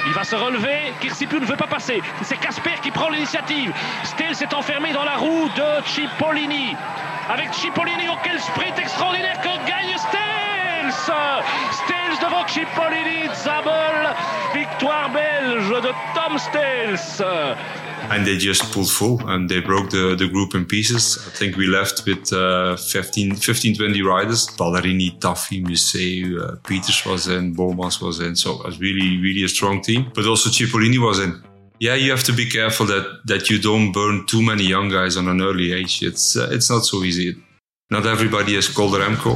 Il va se relever, Kirsipu ne veut pas passer. C'est Casper qui prend l'initiative. Stels est enfermé dans la roue de Cipollini. Avec Cipollini, oh quel sprint extraordinaire que gagne Stels! Stels devant Cipollini, Zabel, victoire belge de Tom Stels. And they just pulled full and they broke the group in pieces. I think we left with 15-20 riders. Ballerini, Tafi, Museu, Peters was in, Bomas was in. So it was really a strong team. But also Cipollini was in. Yeah, you have to be careful that you don't burn too many young guys on an early age. It's not so easy. Not everybody is Calder Remco.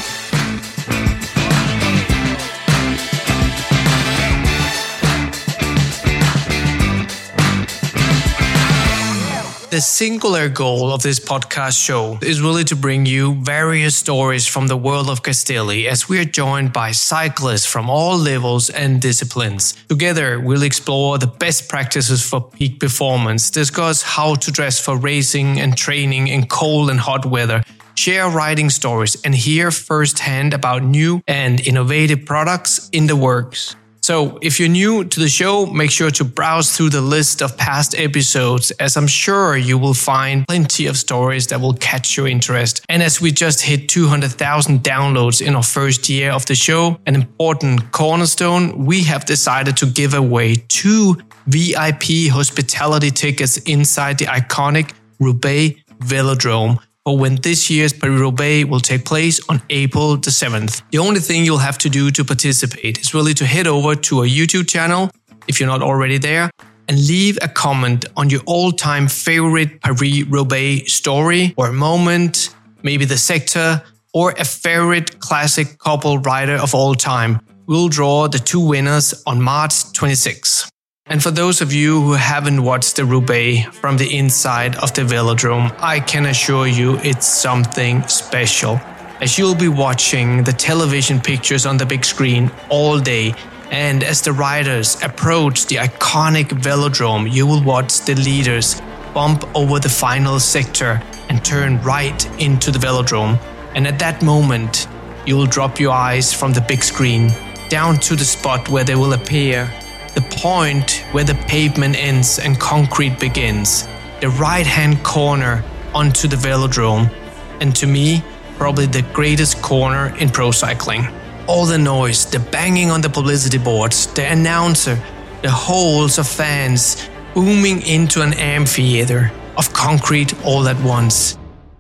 The singular goal of this podcast show is really to bring you various stories from the world of Castelli as we are joined by cyclists from all levels and disciplines. Together, we'll explore the best practices for peak performance, discuss how to dress for racing and training in cold and hot weather, share riding stories, and hear firsthand about new and innovative products in the works. So, if you're new to the show, make sure to browse through the list of past episodes, as I'm sure you will find plenty of stories that will catch your interest. And as we just hit 200,000 downloads in our first year of the show, an important cornerstone, we have decided to give away 2 VIP hospitality tickets inside the iconic Roubaix Velodrome for when this year's Paris-Roubaix will take place on April the 7th. The only thing you'll have to do to participate is really to head over to our YouTube channel, if you're not already there, and leave a comment on your all-time favorite Paris-Roubaix story or moment, maybe the sector, or a favorite classic couple rider of all time. We'll draw the 2 winners on March 26th. And for those of you who haven't watched the Roubaix from the inside of the Velodrome, I can assure you it's something special, as you'll be watching the television pictures on the big screen all day, and as the riders approach the iconic Velodrome, you will watch the leaders bump over the final sector and turn right into the Velodrome. And at that moment, you will drop your eyes from the big screen down to the spot where they will appear. The point where the pavement ends and concrete begins, the right-hand corner onto the Velodrome, and to me, probably the greatest corner in pro cycling. All the noise, the banging on the publicity boards, the announcer, the holes of fans booming into an amphitheater of concrete all at once.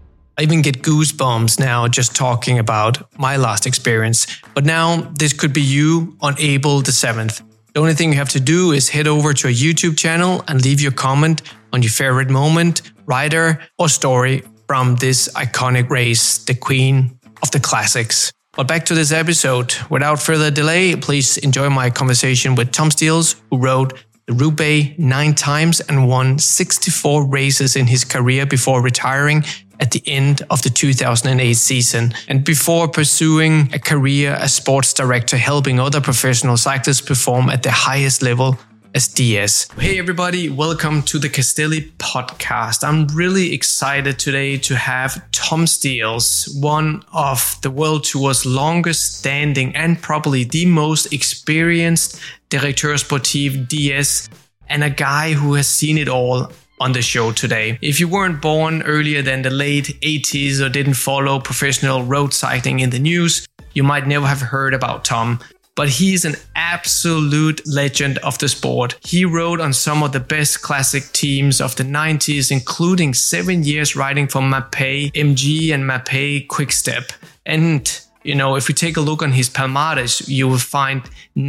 I even get goosebumps now just talking about my last experience. But now this could be you on April the 7th. The only thing you have to do is head over to our YouTube channel and leave your comment on your favorite moment, rider, or story from this iconic race, the queen of the classics. But back to this episode. Without further delay, please enjoy my conversation with Tom Stils, who rode the Roubaix 9 times and won 64 races in his career before retiring at the end of the 2008 season, and before pursuing a career as sports director helping other professional cyclists perform at the highest level as DS. Hey everybody, welcome to the Castelli podcast. I'm really excited today to have Tom Stils, one of the World Tour's longest standing and probably the most experienced Directeur Sportif DS, and a guy who has seen it all on the show today. If you weren't born earlier than the late 80s or didn't follow professional road cycling in the news, you might never have heard about Tom. But he's an absolute legend of the sport. He rode on some of the best classic teams of the 90s, including 7 years riding for Mapei MG and Mapei Quickstep. And you know, if we take a look on his palmarès, you will find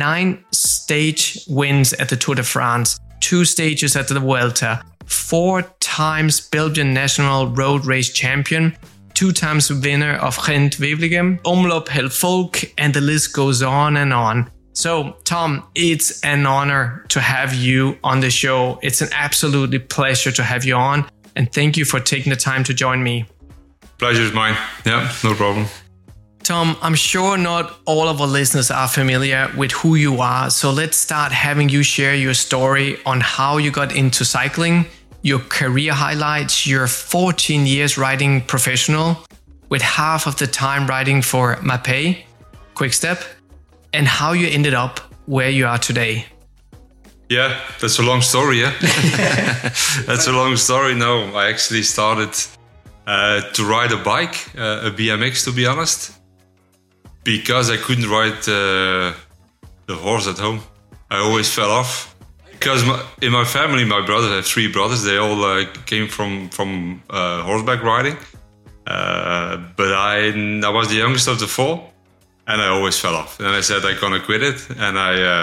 9 stage wins at the Tour de France, 2 stages at the Vuelta, 4 times Belgian national road race champion, 2 times winner of Gent-Wevelgem, Omloop Hellvolk, and the list goes on and on. So, Tom, it's an honor to have you on the show. It's an absolutely pleasure to have you on, and thank you for taking the time to join me. Pleasure is mine. Yeah, no problem. Tom, I'm sure not all of our listeners are familiar with who you are, so let's start having you share your story on how you got into cycling, your career highlights, your 14 years riding professional, with half of the time riding for Mapei Quickstep, and how you ended up where you are today. Yeah, that's a long story, yeah? That's a long story. No, I actually started to ride a bike, a BMX, to be honest, because I couldn't ride the horse at home. I always fell off. Because in my family, my brothers, I have 3 brothers, they all came from horseback riding. But I was the youngest of the 4, and I always fell off. And I said, I'm gonna quit it. And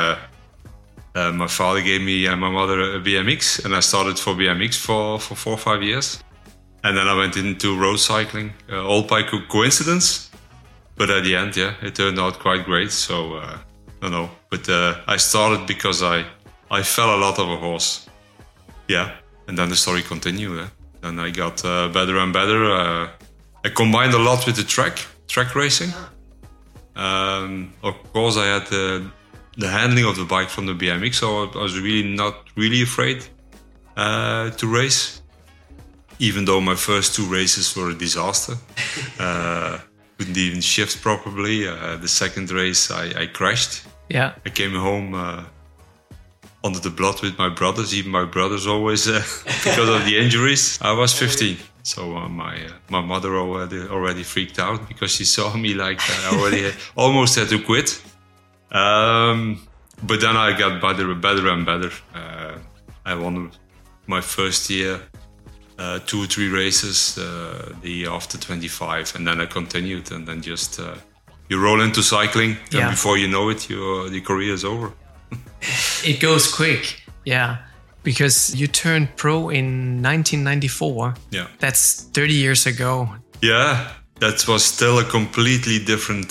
my father gave me and my mother a BMX, and I started for BMX for 4 or 5 years. And then I went into road cycling, all by coincidence. But at the end, yeah, it turned out quite great. So, I don't know. But I started because I fell a lot of a horse. Yeah, and then the story continued. And I got better and better. I combined a lot with the track racing. Of course, I had the handling of the bike from the BMX, so I was not really afraid to race. Even though my first 2 races were a disaster. Couldn't even shift properly. The second race, I crashed. Yeah. I came home under the blood with my brothers. Even my brothers always, because of the injuries. I was 15. So my mother already freaked out because she saw me like I already almost had to quit. But then I got better and better. I won my first year 2 or 3 races the year after 25, and then I continued, and then just you roll into cycling, and before you know it, the career is over. It goes quick, yeah. Because you turned pro in 1994. Yeah. That's 30 years ago. Yeah, that was still a completely different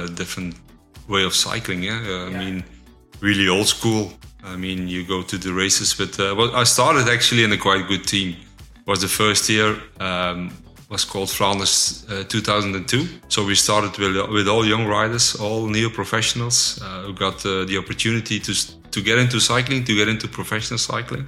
way of cycling. Yeah, I mean, really old school. I mean, you go to the races with. I started actually in a quite good team. It was the first year. Was called Flanders 2002. So we started with all young riders, all neo-professionals who got the opportunity to get into cycling, to get into professional cycling.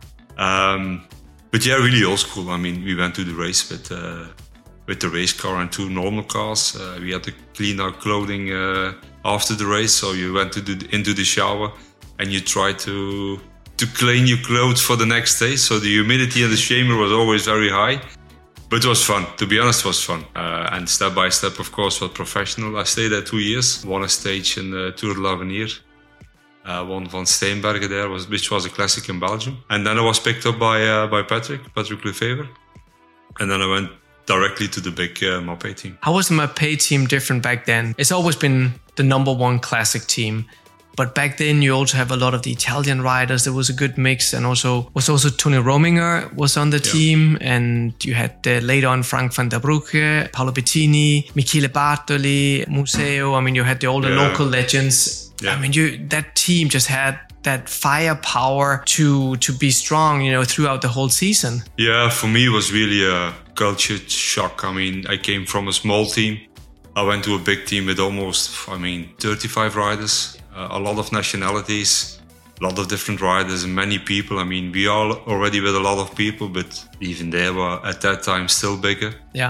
But yeah, really old school. I mean, we went to the race with the race car and 2 normal cars. We had to clean our clothing after the race, so you went into the shower and you tried to clean your clothes for the next day. So the humidity in the chamber was always very high. But it was fun. To be honest, it was fun. And step by step, of course, was professional. I stayed there 2 years. Won a stage in the Tour de l'Avenir. Won Van Steenbergen there, which was a classic in Belgium. And then I was picked up by Patrick Lefevre. And then I went directly to the big Mapei team. How was the Mapei team different back then? It's always been the number 1 classic team. But back then, you also have a lot of the Italian riders. There was a good mix, and also Tony Rominger was on the team, and you had later on Frank van der Broeke, Paolo Bettini, Michele Bartoli, Museo. I mean, you had all the local legends. Yeah. I mean, that team just had that firepower to be strong, throughout the whole season. Yeah, for me, it was really a culture shock. I mean, I came from a small team. I went to a big team with almost, 35 riders. A lot of nationalities, a lot of different riders and many people. I mean, we are already with a lot of people, but even they were at that time still bigger. Yeah.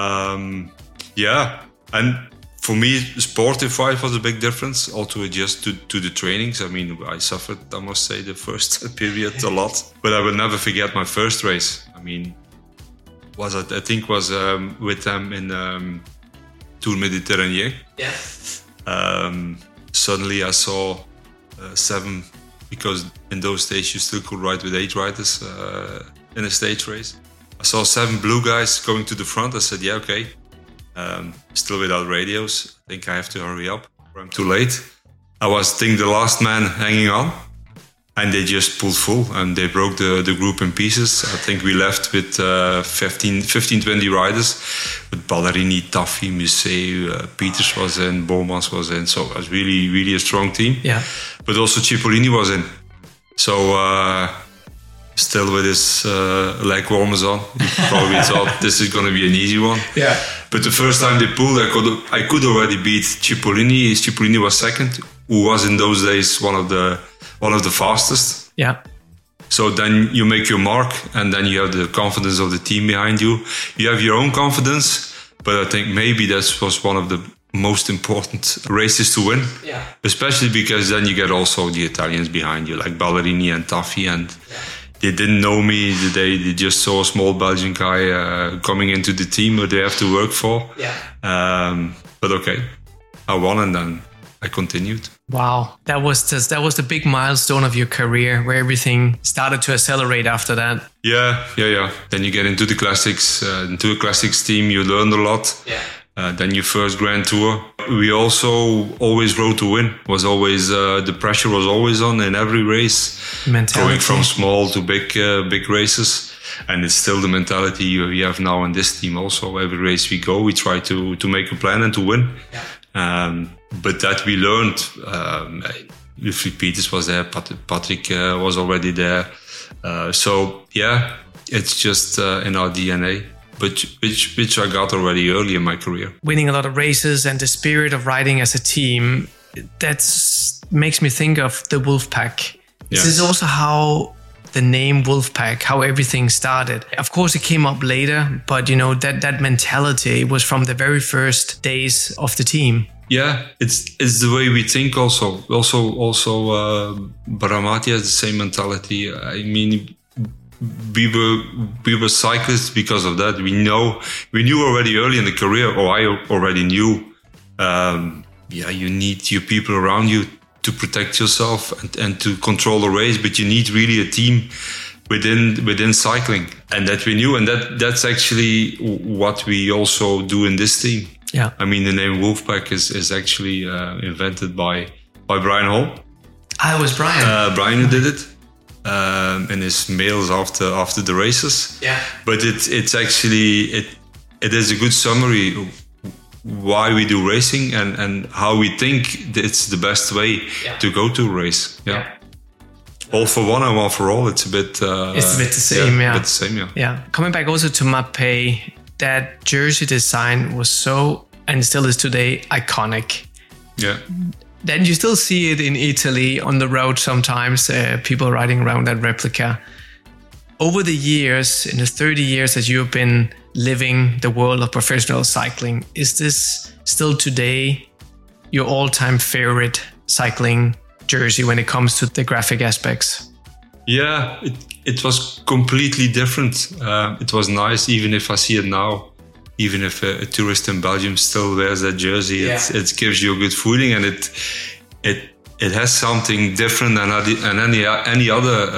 And for me, sportive-wise was a big difference. Also adjust to the trainings. I mean, I suffered, I must say, the first period a lot. But I will never forget my first race. I mean, was with them in Tour Méditerranée. Yeah. Suddenly I saw 7, because in those days you still could ride with 8 riders in a stage race. I saw 7 blue guys going to the front. I said, yeah, okay. Still without radios. I think I have to hurry up or I'm too late. I was, the last man hanging on. And they just pulled full and they broke the group in pieces. I think we left with 15-20 riders. With Ballerini, Taffi, Museu, Peters was in, Bomans was in. So it was really, really a strong team. Yeah. But also Cipollini was in. So still with his leg warmers on, he probably thought this is going to be an easy one. Yeah. But the first time they pulled, I could already beat Cipollini. Cipollini was second, who was in those days one of the fastest. Yeah. So then you make your mark, and then you have the confidence of the team behind you. You have your own confidence, but I think maybe that was one of the most important races to win. Yeah. Especially because then you get also the Italians behind you, like Ballerini and Taffi, and they didn't know me. They just saw a small Belgian guy coming into the team where they have to work for. Yeah. But okay, I won, and then I continued. Wow, that was the big milestone of your career, where everything started to accelerate after that. Yeah. Then you get into the classics, into a classics team. You learn a lot. Yeah. Then your first Grand Tour. We also always rode to win. Was always the pressure was always on in every race. Mentality. Going from small to big races, and it's still the mentality we have now in this team. Also, every race we go, we try to make a plan and to win. Yeah. But that we learned. Wilfried Peters was there. Patrick was already there. So yeah, it's just in our DNA. But which I got already early in my career. Winning a lot of races and the spirit of riding as a team, that makes me think of the Wolfpack. This is also how the name Wolfpack, how everything started. Of course, it came up later, but that mentality was from the very first days of the team. Yeah, it's the way we think also. Bramati has the same mentality. I mean, we were cyclists because of that. We knew already early in the career, or I already knew. You need your people around you to protect yourself and to control the race, but you need really a team within cycling, and that we knew, and that's actually what we also do in this team. Yeah, I mean, the name Wolfpack is actually invented by Brian Hall. I was Brian. Brian who did it. In his mails after the races. Yeah. But it's actually it is a good summary why we do racing and how we think it's the best way to go to a race. Yeah. All for one and one for all. It's a bit the same. Yeah. A bit the same. Yeah. Yeah. Coming back also to Mapei, that jersey design was so, and still is today, iconic. Yeah. Then you still see it in Italy on the road sometimes, people riding around that replica. Over the years, in the 30 years that you've been living the world of professional cycling, is this still today your all-time favorite cycling jersey when it comes to the graphic aspects? Yeah, it was completely different. It was nice, even if I see it now. Even if a tourist in Belgium still wears that jersey, it gives you a good feeling, and it has something different than any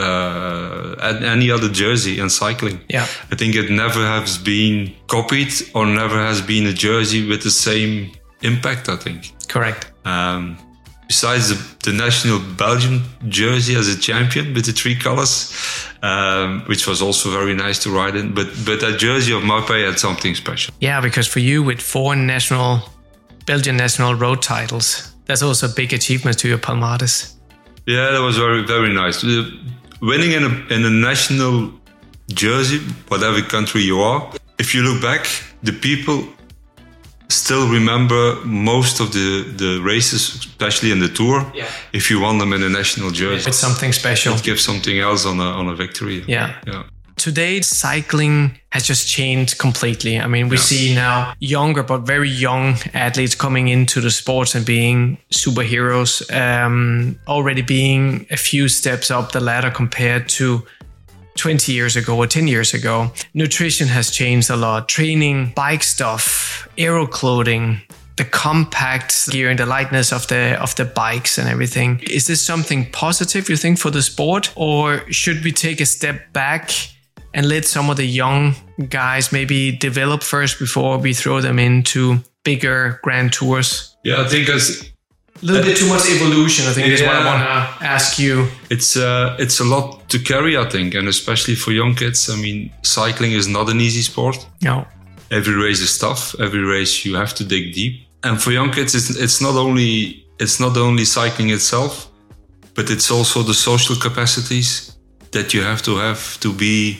other jersey in cycling. Yeah, I think it never has been copied or never has been a jersey with the same impact. I think. Correct. Besides the national Belgian jersey as a champion with the 3 colors, which was also very nice to ride in. But that jersey of Mapei had something special. Yeah, because for you, with 4 Belgian national road titles, that's also a big achievement to your palmarès. Yeah, that was very, very nice. Winning in a national jersey, whatever country you are, if you look back, the people still remember most of the races, especially in the Tour. Yeah. If you won them in a national jersey, it's something special. It gives something else on a victory. Yeah. Today, cycling has just changed completely. I mean, we see now younger but very young athletes coming into the sports and being superheroes, already being a few steps up the ladder compared to 20 years ago or 10 years ago. Nutrition has changed a lot. Training, bike stuff, aero clothing, the compact gear and the lightness of the bikes and everything. Is this something positive, you think, for the sport? Or should we take a step back and let some of the young guys maybe develop first before we throw them into bigger grand tours? Yeah, I think as a little bit too much evolution, I think, is what I want to ask you. It's a lot to carry, I think, and especially for young kids. I mean, cycling is not an easy sport. No. Every race is tough. Every race you have to dig deep. And for young kids, it's not only cycling itself, but it's also the social capacities that you have to be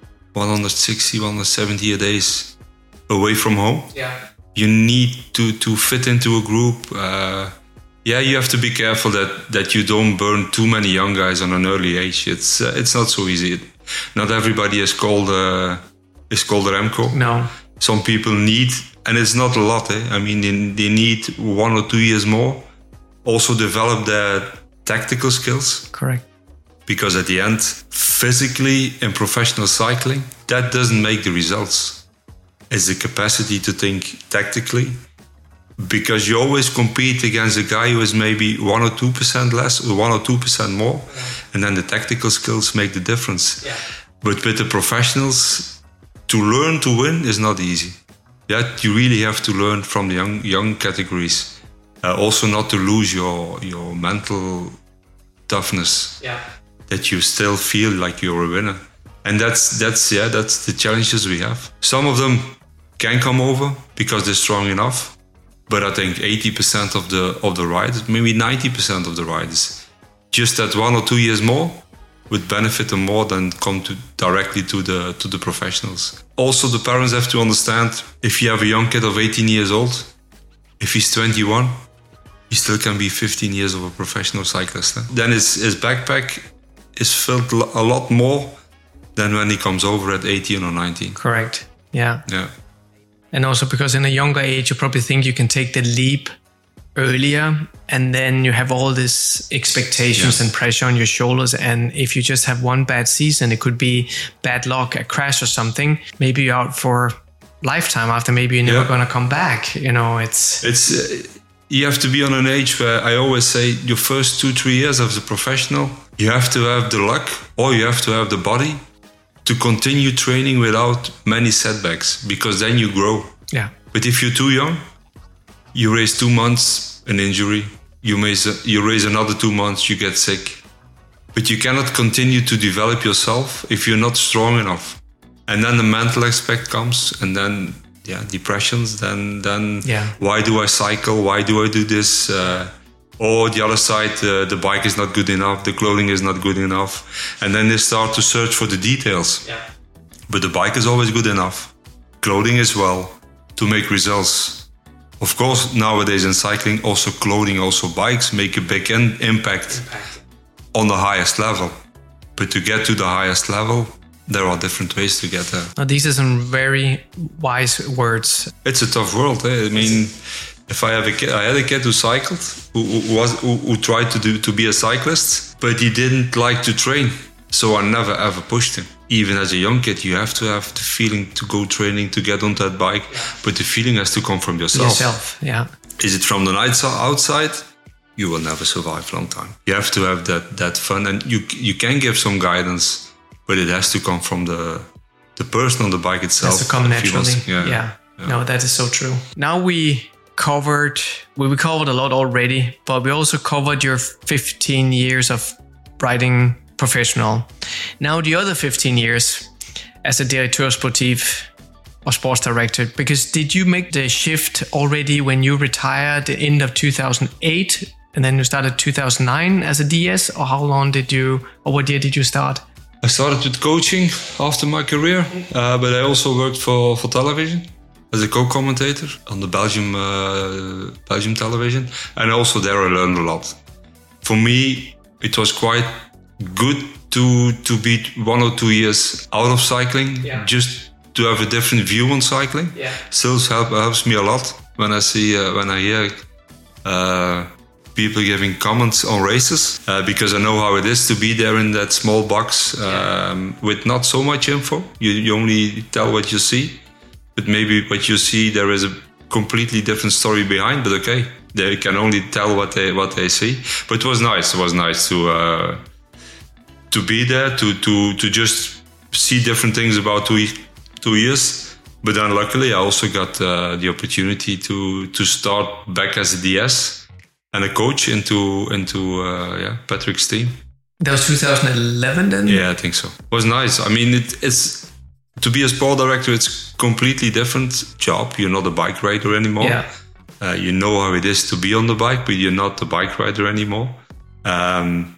160, 170 days away from home. Yeah. You need to fit into a group. You have to be careful that you don't burn too many young guys on an early age. It's not so easy. Not everybody is called Remco. No. Some people need, and it's not a lot, I mean, they need 1 or 2 years more. Also develop their tactical skills. Correct. Because at the end, physically in professional cycling, that doesn't make the results. It's the capacity to think tactically. Because you always compete against a guy who is maybe 1 or 2% less or 1 or 2% more. And then the tactical skills make the difference. Yeah. But with the professionals, to learn to win is not easy. That you really have to learn from the young categories. Also not to lose your mental toughness. Yeah. That you still feel like you're a winner. And that's the challenges we have. Some of them can come over because they're strong enough. But I think 80% of the riders, maybe 90% of the riders, just that 1 or 2 years more would benefit them more than come directly to the professionals. Also, the parents have to understand, if you have a young kid of 18 years old, if he's 21, he still can be 15 years of a professional cyclist. Then his backpack is filled a lot more than when he comes over at 18 or 19. Correct. Yeah. Yeah. And also because in a younger age, you probably think you can take the leap earlier, and then you have all these expectations and pressure on your shoulders. And if you just have one bad season, it could be bad luck, a crash or something. Maybe you're out for lifetime after. Maybe you're never going to come back. You know, it's you have to be on an age where I always say your first 2-3 years as a professional, you have to have the luck or you have to have the body to continue training without many setbacks, because then you grow. Yeah. But if you're too young, you race 2 months, an injury. You race another 2 months, you get sick. But you cannot continue to develop yourself if you're not strong enough. And then the mental aspect comes, and then depressions. Then why do I cycle? Why do I do this? Or the other side, the bike is not good enough, the clothing is not good enough. And then they start to search for the details. Yeah. But the bike is always good enough. Clothing as well, to make results. Of course, nowadays in cycling, also clothing, also bikes make a big impact on the highest level. But to get to the highest level, there are different ways to get there. Now, these are some very wise words. It's a tough world. I mean, if I had a kid who cycled, who tried to be a cyclist, but he didn't like to train. So I never ever pushed him. Even as a young kid, you have to have the feeling to go training, to get on that bike, but the feeling has to come from yourself. Yeah. Is it from the outside? You will never survive a long time. You have to have that fun, and you can give some guidance, but it has to come from the person on the bike itself. It has to come naturally. Yeah. No, that is so true. Now we covered a lot already, but we also covered your 15 years of riding professional. Now the other 15 years as a directeur sportif or sports director, because did you make the shift already when you retired the end of 2008 and then you started 2009 as a DS, or what year did you start? I started with coaching after my career, but I also worked for television as a co-commentator on the Belgium television, and also there I learned a lot. For me, it was quite good to be 1 or 2 years out of cycling, just to have a different view on cycling. Yeah. Still helps me a lot when I hear people giving comments on races, because I know how it is to be there in that small box with not so much info. You only tell what you see. But maybe what you see, there is a completely different story behind. But okay, they can only tell what they see. But it was nice. It was nice to be there, to just see different things about 2 years. But then luckily, I also got the opportunity to start back as a DS and a coach into Patrick's team. That was 2011 then? Yeah, I think so. It was nice. I mean, it's to be a sport director, it's completely different job. You're not a bike rider anymore. Yeah. You know how it is to be on the bike, but you're not the bike rider anymore. And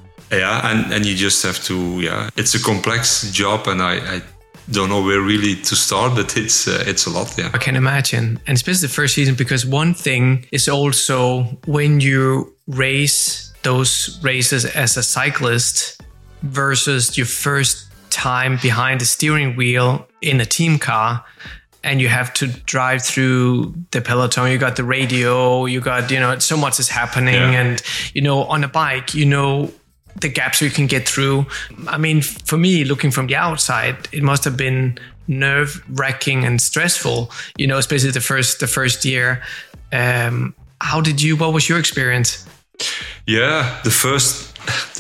you just have to, it's a complex job, and I don't know where really to start, but it's a lot, I can imagine. And especially the first season, because one thing is also when you race those races as a cyclist versus your first time behind the steering wheel in a team car, and you have to drive through the peloton. You got the radio, you got, so much is happening. And, on a bike, the gaps you can get through. I mean, for me, looking from the outside, it must have been nerve-wracking and stressful, especially the first year. What was your experience? Yeah, the first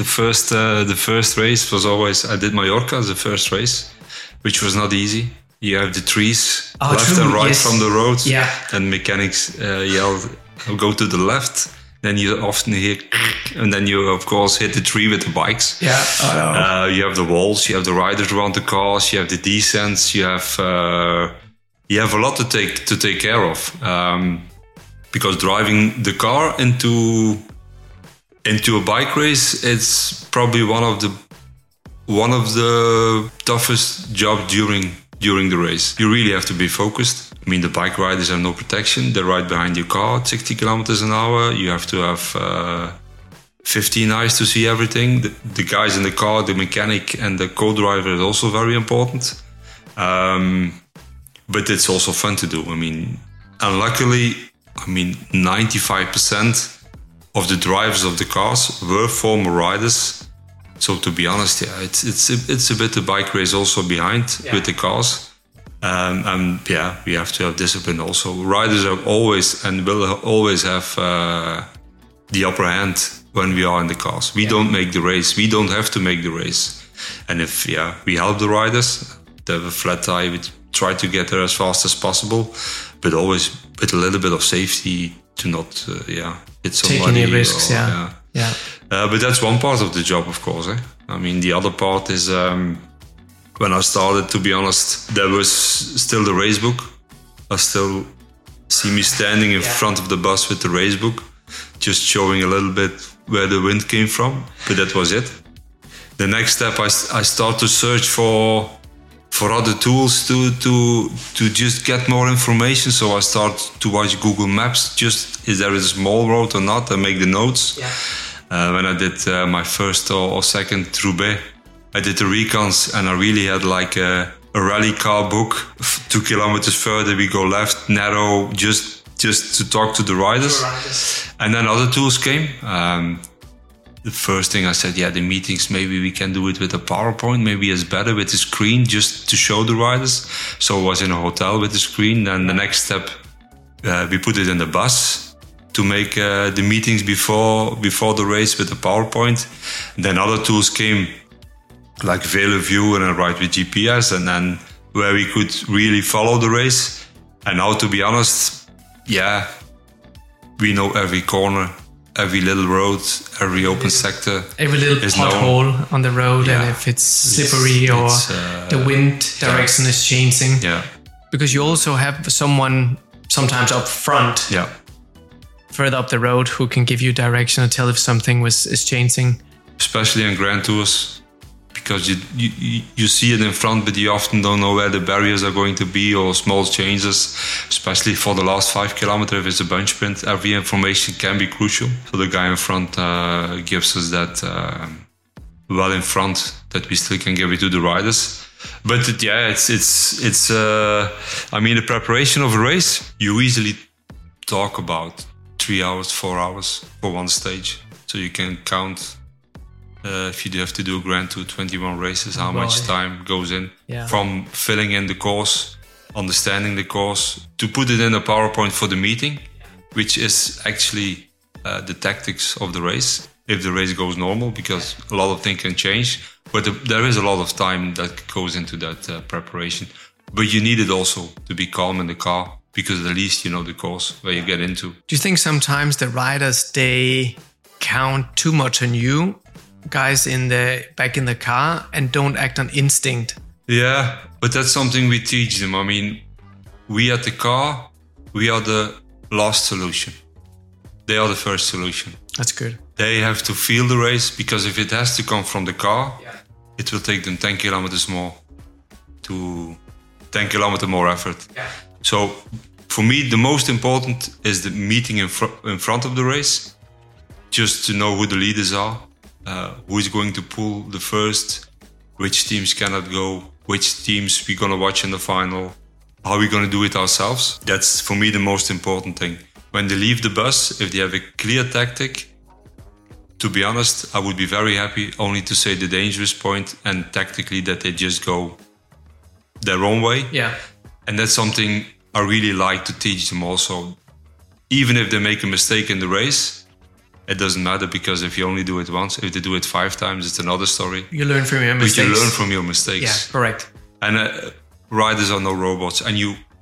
race was always, I did Mallorca as the first race, which was not easy. You have the trees left and right from the road, and mechanics yell, go to the left. Then you often hear, and then you of course hit the tree with the bikes. Yeah, you have the walls, you have the riders around the cars, you have the descents, you have a lot to take care of. Because driving the car into a bike race, it's probably one of the toughest jobs during the race. You really have to be focused. I mean, the bike riders have no protection. They're right behind your car at 60 kilometers an hour. You have to have 15 eyes to see everything. The guys in the car, the mechanic and the co-driver is also very important. But it's also fun to do. I mean, and luckily, 95% of the drivers of the cars were former riders. So to be honest, it's a bit the bike race also behind with the cars. We have to have discipline also. Riders are always and will always have the upper hand when we are in the cars. We don't make the race. We don't have to make the race. And if we help the riders, they have a flat tire, we try to get there as fast as possible, but always with a little bit of safety to not hit somebody. Take any risks, but that's one part of the job, of course. I mean, the other part is when I started, to be honest, there was still the race book. I still see me standing in front of the bus with the race book, just showing a little bit where the wind came from, but that was it. The next step, I start to search for other tools to just get more information. So I start to watch Google Maps, just is there a small road or not, and make the notes. When I did my first or second Roubaix, I did the recons, and I really had like a rally car book. 2 kilometers further, we go left, narrow, just to talk to the riders. And then other tools came. The first thing I said, the meetings, maybe we can do it with a PowerPoint. Maybe it's better with the screen just to show the riders. So I was in a hotel with the screen. Then the next step, we put it in the bus to make the meetings before the race with the PowerPoint. And then other tools came, like VeloView and a ride with GPS, and then where we could really follow the race. And now, to be honest, we know every corner, every little road, every open sector. Every little pothole on the road, and if it's slippery or the wind direction is changing. Yeah. Because you also have someone sometimes up front, further up the road, who can give you direction and tell if something is changing. Especially in Grand Tours. Because you see it in front, but you often don't know where the barriers are going to be or small changes, especially for the last 5 kilometers. If it's a bunch sprint, every information can be crucial. So the guy in front gives us that well in front that we still can give it to the riders. But it's the preparation of a race, you easily talk about 3 hours, 4 hours for one stage. So you can count. If you have to do a Grand Tour 21 races, how much time goes in from filling in the course, understanding the course, to put it in a PowerPoint for the meeting, which is actually the tactics of the race. If the race goes normal, because a lot of things can change, but there is a lot of time that goes into that preparation. But you need it also to be calm in the car, because at least you know the course where you get into. Do you think sometimes the riders, they count too much on you guys back in the car and don't act on instinct? Yeah, but that's something we teach them. I mean, we at the car, we are the last solution. They are the first solution. That's good. They have to feel the race, because if it has to come from the car, it will take them 10 kilometers more effort. So for me, the most important is the meeting in front of the race, just to know who the leaders are. Who is going to pull the first, which teams cannot go, which teams we're going to watch in the final, how are we going to do it ourselves? That's for me the most important thing. When they leave the bus, if they have a clear tactic, to be honest, I would be very happy only to say the dangerous point and tactically that they just go their own way. Yeah. And that's something I really like to teach them also. Even if they make a mistake in the race, it doesn't matter, because if you only do it once, if they do it 5 times, it's another story. You learn from your mistakes. But you learn from your mistakes. Yeah, correct. And riders are no robots. And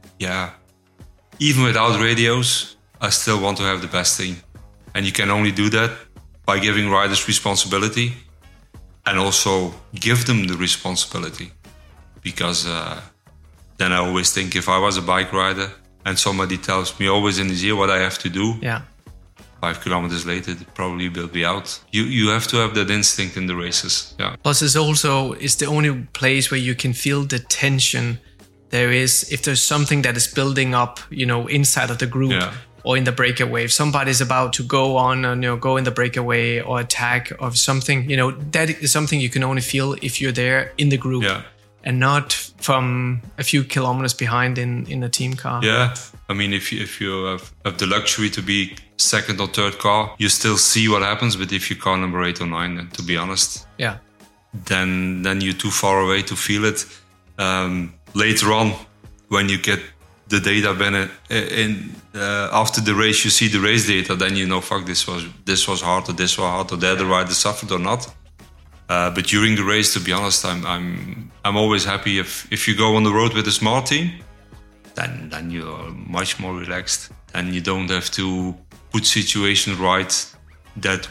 even without radios, I still want to have the best team. And you can only do that by giving riders responsibility and also give them the responsibility. Because then I always think, if I was a bike rider and somebody tells me always in his ear what I have to do, 5 kilometers later, it probably will be out. You have to have that instinct in the races. Yeah. Plus, it's the only place where you can feel the tension there is. If there's something that is building up, inside of the group or in the breakaway, if somebody's about to go on and go in the breakaway or attack of something, that is something you can only feel if you're there in the group. Yeah. And not from a few kilometers behind in a team car. Yeah, I mean, if you have the luxury to be second or third car, you still see what happens. But if you're car number 8 or 9, then to be honest, then you're too far away to feel it. Later on, when you get the data after the race, you see the race data, then you know, fuck, this was hard, or this was hard, or the other rider suffered or not. But during the race, to be honest, I'm always happy if you go on the road with a smart team, then you're much more relaxed, and you don't have to put situations right that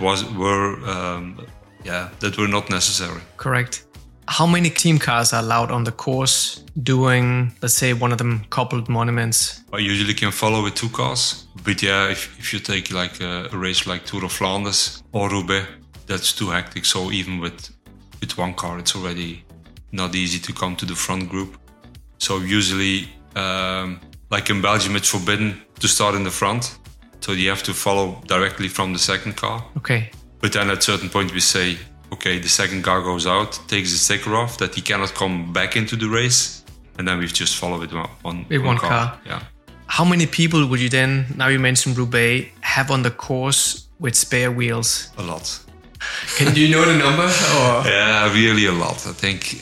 were not necessary. Correct. How many team cars are allowed on the course doing, let's say, one of them coupled monuments? I usually can follow with 2 cars, but if you take like a race like Tour of Flanders or Roubaix, that's too hectic. So even with 1 car, it's already not easy to come to the front group. So usually, like in Belgium, it's forbidden to start in the front. So you have to follow directly from the second car. Okay. But then at a certain point we say, okay, the second car goes out, takes the sticker off, that he cannot come back into the race. And then we've just followed with one car. Yeah. How many people would you then, now you mentioned Roubaix, have on the course with spare wheels? A lot. Can you know the number? Or? Yeah, really a lot. I think,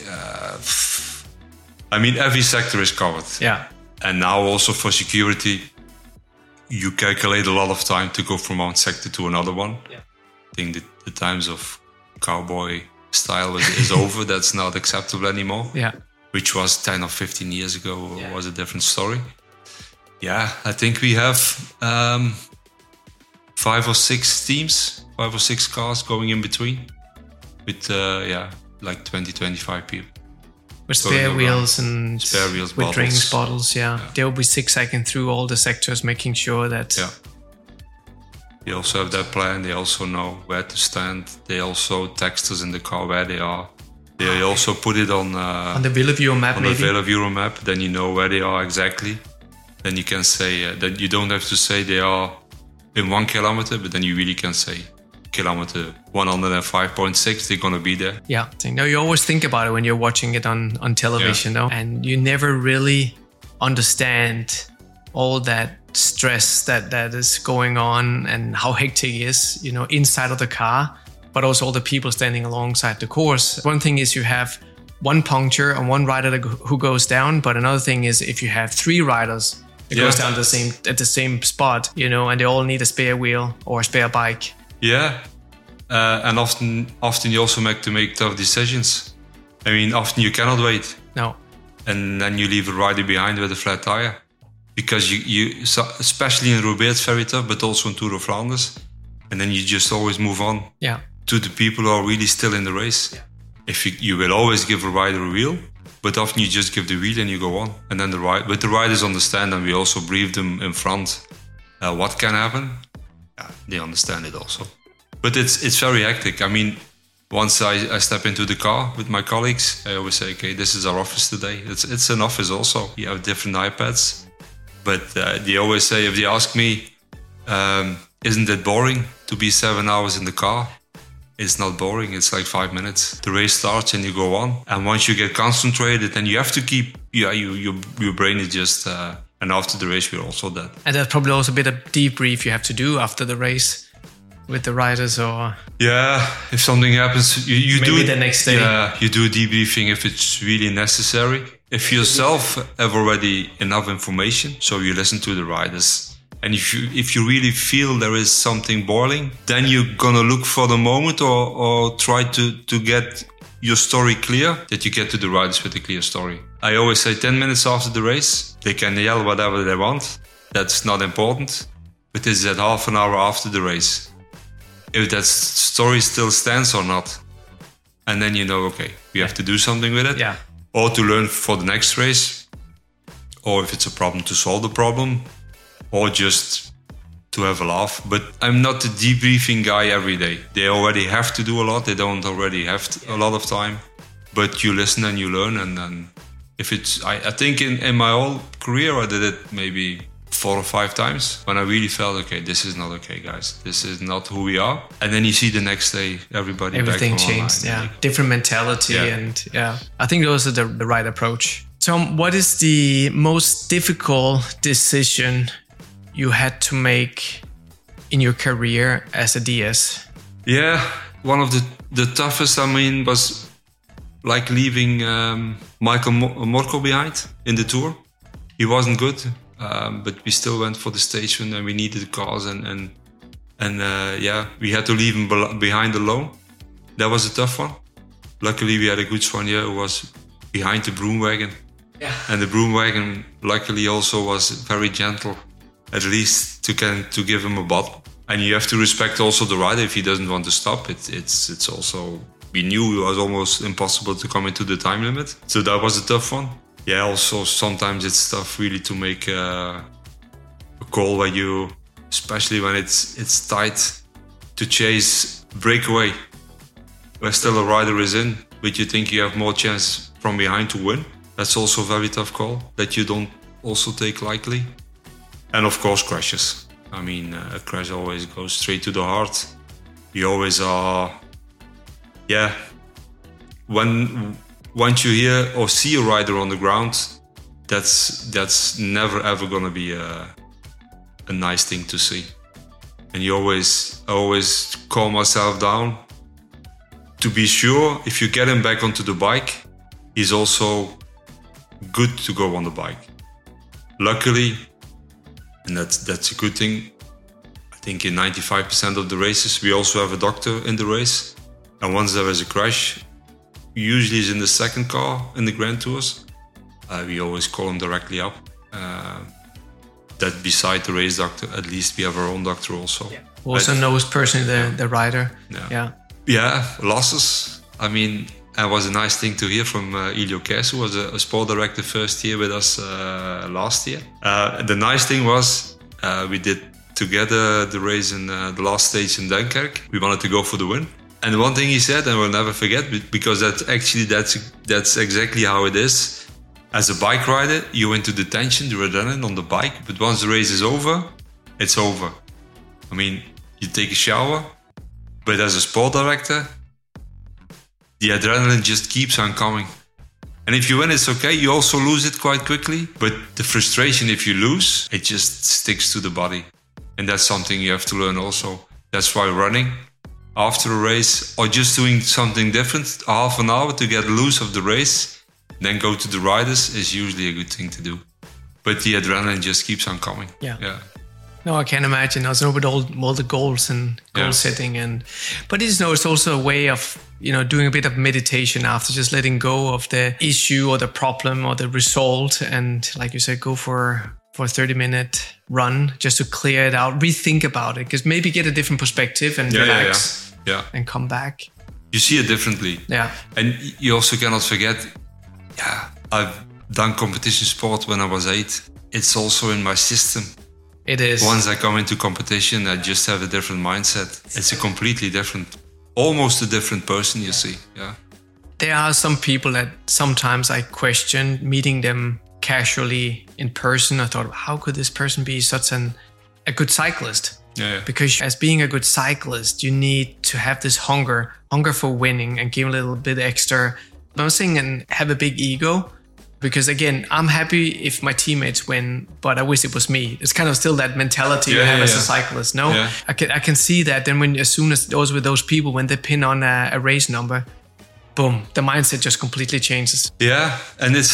every sector is covered. Yeah. And now also for security, you calculate a lot of time to go from one sector to another one. Yeah. I think the times of cowboy style is over. That's not acceptable anymore. Yeah. Which was 10 or 15 years ago was a different story. Yeah, I think we have 5 or 6 teams, 5 or 6 cars going in between with like 20-25 people. With spare wheels and with bottles. Drinks bottles, They will be zigzagging through all the sectors, making sure that... Yeah. They also have that plan. They also know where to stand. They also text us in the car where they are. They also put it on the Veleviewer map, the Veleviewer map. Then you know where they are exactly. Then you can say that you don't have to say they are in 1 kilometer, but then you really can say kilometer 105.6, they're going to be there. Yeah. Now you always think about it when you're watching it on television, and you never really understand all that stress that is going on and how hectic it is, inside of the car, but also all the people standing alongside the course. One thing is you have one puncture and one rider who goes down, but another thing is if you have 3 riders that goes down at the same spot, and they all need a spare wheel or a spare bike. Yeah, and often you also have to make tough decisions. Often you cannot wait. No. And then you leave a rider behind with a flat tire. Because you especially in Roubaix, it's very tough, but also in Tour of Flanders. And then you just always move on to the people who are really still in the race. Yeah. If you will always give a rider a wheel, but often you just give the wheel and you go on. And then the riders understand, and we also brief them in front what can happen. Yeah, they understand it also. But it's very hectic. Once I step into the car with my colleagues, I always say, okay, this is our office today. It's an office also. You have different iPads. But they always say, if they ask me, isn't it boring to be 7 hours in the car? It's not boring. It's like 5 minutes. The race starts and you go on. And once you get concentrated, then you have to keep, your brain is just, and after the race, we're also dead. And there's probably also a bit of debrief you have to do after the race with the riders, or... Yeah, if something happens, you do it the next day. Yeah, you do a debriefing if it's really necessary. If you yourself have already enough information, so you listen to the riders. And if you really feel there is something boiling, then you're gonna look for the moment or try to get your story clear, that you get to the riders with a clear story. I always say 10 minutes after the race, they can yell whatever they want. That's not important. But it's at half an hour after the race, if that story still stands or not. And then you know, okay, we have to do something with it. Yeah. Or to learn for the next race. Or if it's a problem, to solve the problem. Or just to have a laugh. But I'm not the debriefing guy every day. They already have to do a lot. They don't already have a lot of time. But you listen and you learn. And then if it's... I think in my whole career, I did it maybe 4 or 5 times when I really felt, okay, this is not okay, guys. This is not who we are. And then you see the next day, everything changed. Online. Yeah, different mentality. Yeah. And I think those are the right approach. Tom, what is the most difficult decision you had to make in your career as a DS? Yeah, one of the toughest, was like leaving Michael Morkov behind in the Tour. He wasn't good. But we still went for the station and we needed cars and we had to leave him behind alone. That was a tough one. Luckily we had a good Soigneur who was behind the broom wagon. Yeah. And the broom wagon luckily also was very gentle, at least to give him a bottle. And you have to respect also the rider if he doesn't want to stop. It's also, we knew it was almost impossible to come into the time limit. So that was a tough one. Yeah, also sometimes it's tough really to make a call where you, especially when it's tight, to chase breakaway, where still a rider is in, but you think you have more chance from behind to win. That's also a very tough call that you don't also take lightly. And of course crashes. A crash always goes straight to the heart. You always are, once you hear or see a rider on the ground, that's never ever gonna be a nice thing to see. And I always calm myself down to be sure if you get him back onto the bike, he's also good to go on the bike. Luckily, and that's a good thing, I think in 95% of the races we also have a doctor in the race. And once there is a crash, usually is in the second car in the Grand Tours. We always call him directly up. That beside the race doctor, at least we have our own doctor also. Yeah. Who also knows personally the rider. Yeah, losses. It was a nice thing to hear from Ilio Kers, who was a sport director first year with us last year. The nice thing was we did together the race in the last stage in Dunkirk. We wanted to go for the win. And one thing he said, and we'll never forget, because that's exactly how it is. As a bike rider, you into the tension, the adrenaline on the bike, but once the race is over, it's over. You take a shower, but as a sport director, the adrenaline just keeps on coming. And if you win, it's okay. You also lose it quite quickly, but the frustration if you lose, it just sticks to the body. And that's something you have to learn also. That's why running after a race or just doing something different, half an hour to get loose of the race, then go to the riders is usually a good thing to do. But the adrenaline just keeps on coming. Yeah. No, I can imagine. I was with all the goals and goal setting, but it's also a way of doing a bit of meditation after, just letting go of the issue or the problem or the result, and like you said, go for a 30-minute run just to clear it out, rethink about it, because maybe get a different perspective and relax. Yeah. And come back. You see it differently. Yeah. And you also cannot forget, I've done competition sport when I was 8. It's also in my system. It is. Once I come into competition, I just have a different mindset. It's a completely different, almost a different person, you see. Yeah. There are some people that sometimes I question meeting them casually in person. I thought, how could this person be such a good cyclist? Yeah. Because as being a good cyclist, you need to have this hunger for winning and give a little bit extra. I'm not saying and have a big ego, because again, I'm happy if my teammates win, but I wish it was me. It's kind of still that mentality you have as a cyclist. No, I can see that. Then as soon as those with those people, when they pin on a race number, boom, the mindset just completely changes. Yeah, and it's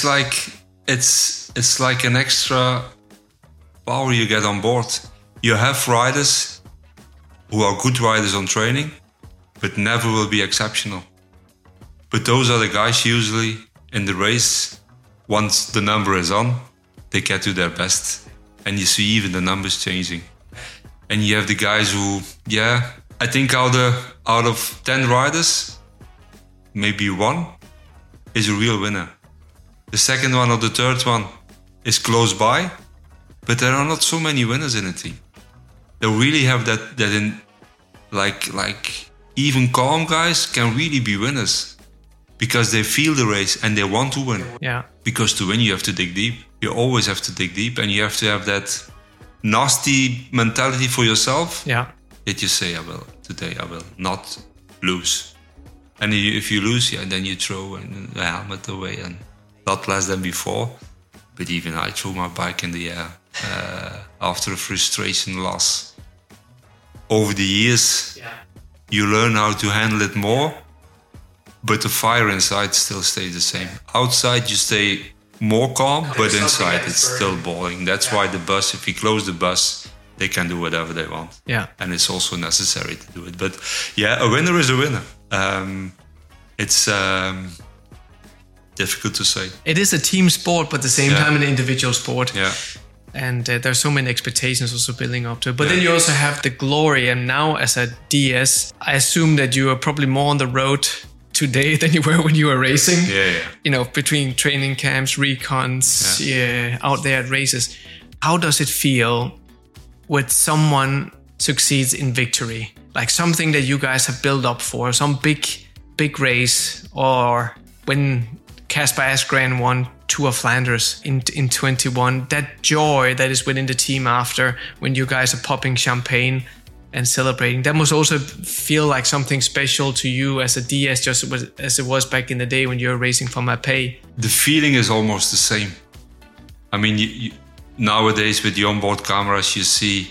like an extra power you get on board. You have riders who are good riders on training, but never will be exceptional. But those are the guys usually in the race, once the number is on, they get to their best. And you see even the numbers changing. And you have the guys who, I think out of 10 riders, maybe one is a real winner. The second one or the third one is close by, but there are not so many winners in a team. They really have that in, like even calm guys can really be winners because they feel the race and they want to win. Yeah. Because to win, you have to dig deep. You always have to dig deep, and you have to have that nasty mentality for yourself. Yeah. That you say, today I will not lose. And if you lose, then you throw the helmet away, and not less than before. But even I threw my bike in the air after a frustration loss. Over the years, you learn how to handle it more, but the fire inside still stays the same. Outside, you stay more calm, but inside it's still boiling. That's why the bus, if you close the bus, they can do whatever they want. Yeah. And it's also necessary to do it. But a winner is a winner. It's difficult to say. It is a team sport, but at the same time an individual sport. Yeah. And there's so many expectations also building up to it. But then you also have the glory. And now as a DS, I assume that you are probably more on the road today than you were when you were racing. Yeah. Between training camps, recons, out there at races. How does it feel when someone succeeds in victory? Like something that you guys have built up for, some big race, or when Kasper Asgreen won Tour of Flanders in 21, that joy that is within the team after when you guys are popping champagne and celebrating, that must also feel like something special to you as a DS, just as it was back in the day when you were racing for Mapei. The feeling is almost the same. I mean, you, nowadays with the onboard cameras, you see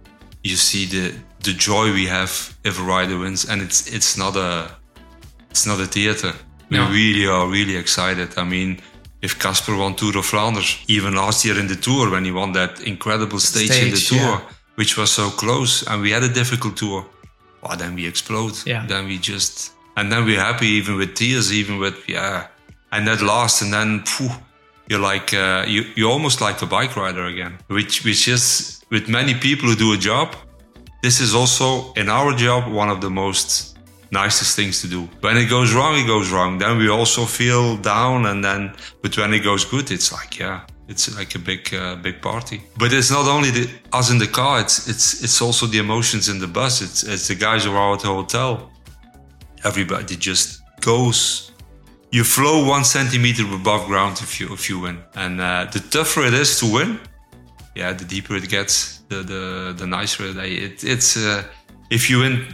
the joy we have if a rider wins, and it's not a theater. We really are really excited. I mean, if Kasper won Tour of Flanders, even last year in the Tour when he won that incredible stage in the Tour, which was so close, and we had a difficult Tour, then we explode. Yeah. Then and then we're happy, even with tears, even with and that last, and then you're like you're almost like a bike rider again, which is with many people who do a job. This is also in our job one of the most nicest things to do. When it goes wrong, it goes wrong. Then we also feel down, but when it goes good, it's like it's like a big party. But it's not only us in the car. It's also the emotions in the bus. It's the guys who are at the hotel. Everybody just goes. You flow 1 centimeter above ground if you win. And the tougher it is to win, the deeper it gets, the nicer it's. If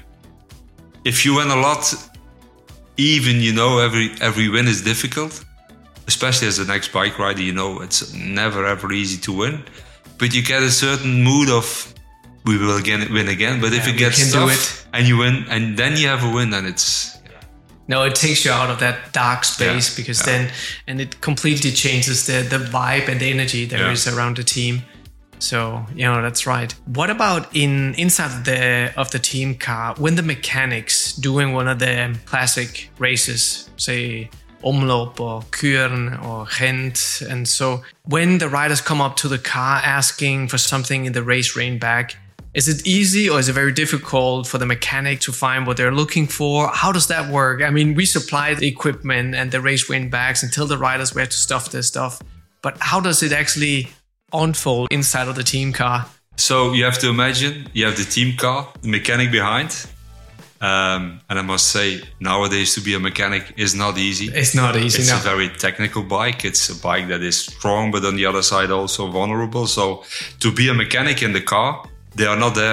you win a lot, even every win is difficult, especially as an ex-bike rider. It's never ever easy to win, but you get a certain mood of we will win again. But if it gets tough and you win, and then you have a win, then it's no, it takes you out of that dark space because then it completely changes the vibe and the energy there is around the team. So, that's right. What about inside of the team car, when the mechanics doing one of the classic races, say Omloop or Kuurne or Gent, and so when the riders come up to the car asking for something in the race rain bag, is it easy or is it very difficult for the mechanic to find what they're looking for? How does that work? I mean, we supply the equipment and the race rain bags and tell the riders where to stuff their stuff, but how does it actually unfold inside of the team car? So you have to imagine you have the team car, the mechanic behind, and I must say nowadays to be a mechanic is not easy. It's not easy. It's a very technical bike. It's a bike that is strong, but on the other side also vulnerable. So to be a mechanic in the car, they are not there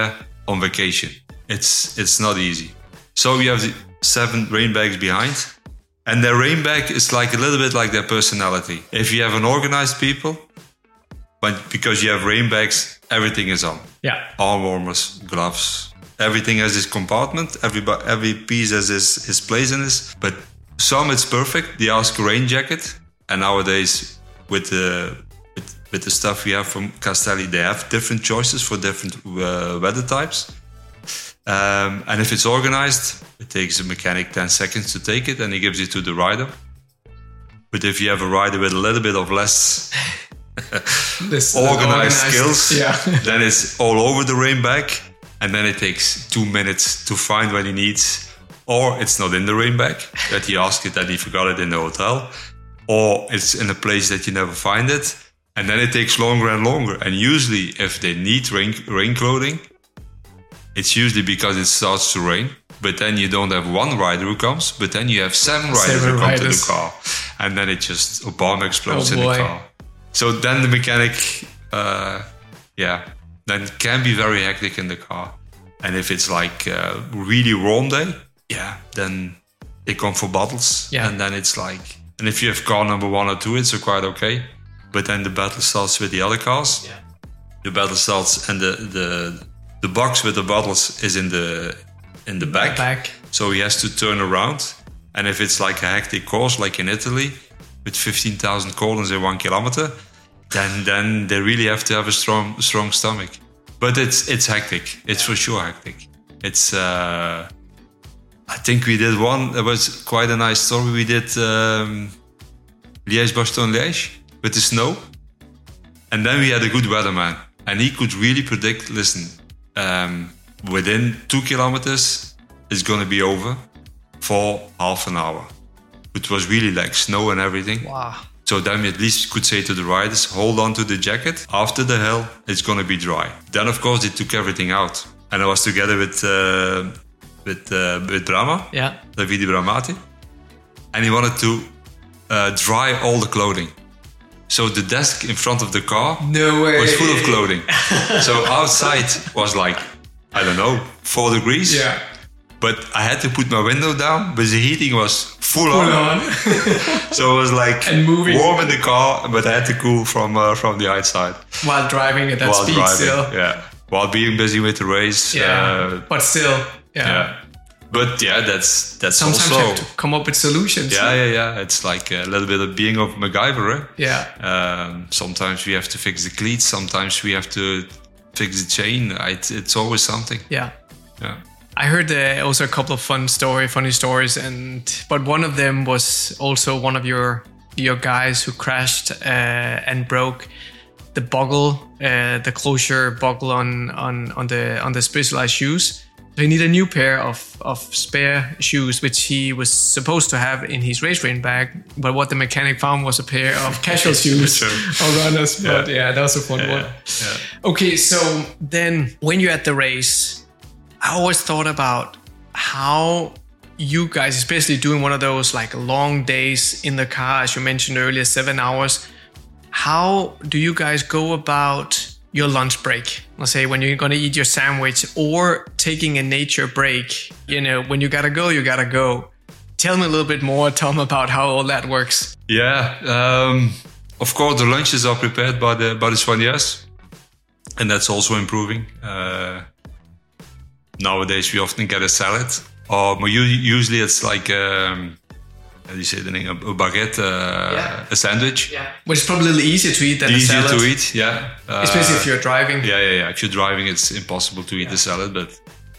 on vacation. It's not easy. So you have the 7 rain bags behind, and their rain bag is like a little bit like their personality. If you have an organized people, but because you have rain bags, everything is on. Yeah. Arm warmers, gloves, everything has its compartment. Every piece has his place in this. But some it's perfect. They ask a rain jacket, and nowadays with the stuff we have from Castelli, they have different choices for different weather types. And if it's organized, it takes a mechanic 10 seconds to take it, and he gives it to the rider. But if you have a rider with a little bit of less organized skills, then it's all over the rain bag, and then it takes 2 minutes to find what he needs. Or it's not in the rain bag, that he asked it, that he forgot it in the hotel. Or it's in a place that you never find it. And then it takes longer and longer. And usually if they need rain clothing, it's usually because it starts to rain. But then you don't have one rider who comes, but then you have 7 riders who come to the car. And then it just, a bomb explodes in the car. So then the mechanic, then can be very hectic in the car. And if it's like a really warm day, then they come for bottles. Yeah. And then it's like, and if you have car number 1 or 2, it's quite okay. But then the battle starts with the other cars. Yeah. The battle starts, and the box with the bottles is in the back. So he has to turn around. And if it's like a hectic course, like in Italy, with 15,000 cordons in 1 kilometer, then they really have to have a strong stomach. But it's hectic. It's for sure hectic. It's I think we did one. It was quite a nice story. We did Liège-Bastogne-Liège with the snow, and then we had a good weatherman, and he could really predict. Listen, within 2 kilometers, it's gonna be over for half an hour. It was really like snow and everything. Wow. So then we at least could say to the riders, hold on to the jacket. After the hill, it's going to be dry. Then, of course, they took everything out. And I was together with Brahma, Davide Bramati. And he wanted to dry all the clothing. So the desk in front of the car was full of clothing. So outside was like, I don't know, 4 degrees. Yeah. But I had to put my window down, but the heating was full on. So it was like warm in the car, but I had to cool from the outside. While driving at that speed still. Yeah. While being busy with the race. Yeah. But still. Yeah. But that's sometimes also... you have to come up with solutions. Yeah. It's like a little bit of being of MacGyver, eh? Yeah. Sometimes we have to fix the cleats. Sometimes we have to fix the chain. It's always something. Yeah. I heard also a couple of funny stories, but one of them was also one of your guys who crashed and broke the buckle, the closure buckle on the Specialized shoes. So he needed a new pair of spare shoes, which he was supposed to have in his race rain bag. But what the mechanic found was a pair of casual shoes or runners. But that was a fun one. Yeah. Okay, so then when you're at the race, I always thought about how you guys, especially doing one of those like long days in the car, as you mentioned earlier, 7 hours, how do you guys go about your lunch break? Let's say when you're going to eat your sandwich or taking a nature break, when you got to go, you got to go. Tell me a little bit more, Tom, about how all that works. Yeah. Of course, the lunches are prepared by the soigneurs, and that's also improving. Nowadays, we often get a salad, or usually it's like, how do you say the name? A baguette, a sandwich. Yeah, which is probably a little easier to eat than a salad. Easier to eat, yeah. Especially if you're driving. Yeah. If you're driving, it's impossible to eat the salad, but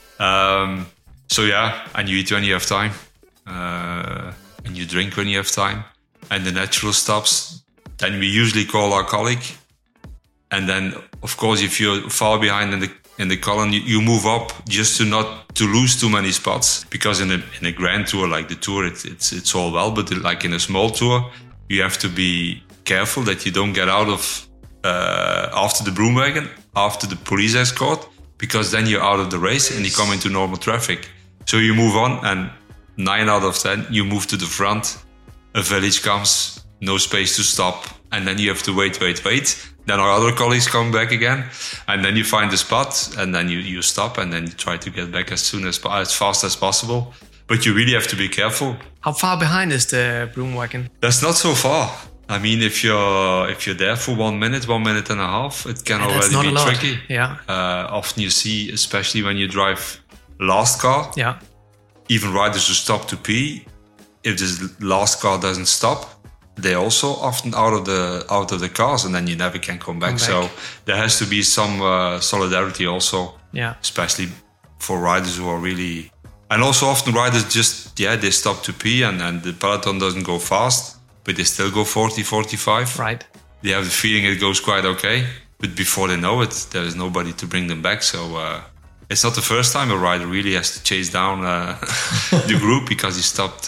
and you eat when you have time, and you drink when you have time, and the natural stops. Then we usually call our colleague, and then of course if you're far behind in the column, you move up just to lose too many spots, because in a grand tour like the Tour, it's all well, but like in a small tour, you have to be careful that you don't get out of after the broom wagon, after the police escort, because then you're out of the race and you come into normal traffic. So you move on, and 9 out of 10 you move to the front. A village comes, no space to stop, and then you have to wait. Then our other colleagues come back again, and then you find the spot, and then you stop, and then you try to get back as fast as possible. But you really have to be careful. How far behind is the broom wagon? That's not so far. I mean, if you're there for 1 minute, 1 minute and a half, it can already be tricky. Yeah. Often you see, especially when you drive last car, even riders who stop to pee, if the last car doesn't stop, they're also often out of the cars, and then you never can come back. So there has to be some solidarity also, especially for riders who are really... And also often riders just, they stop to pee, and the peloton doesn't go fast, but they still go 40, 45. Right. They have the feeling it goes quite okay, but before they know it, there is nobody to bring them back. So it's not the first time a rider really has to chase down the group because he stopped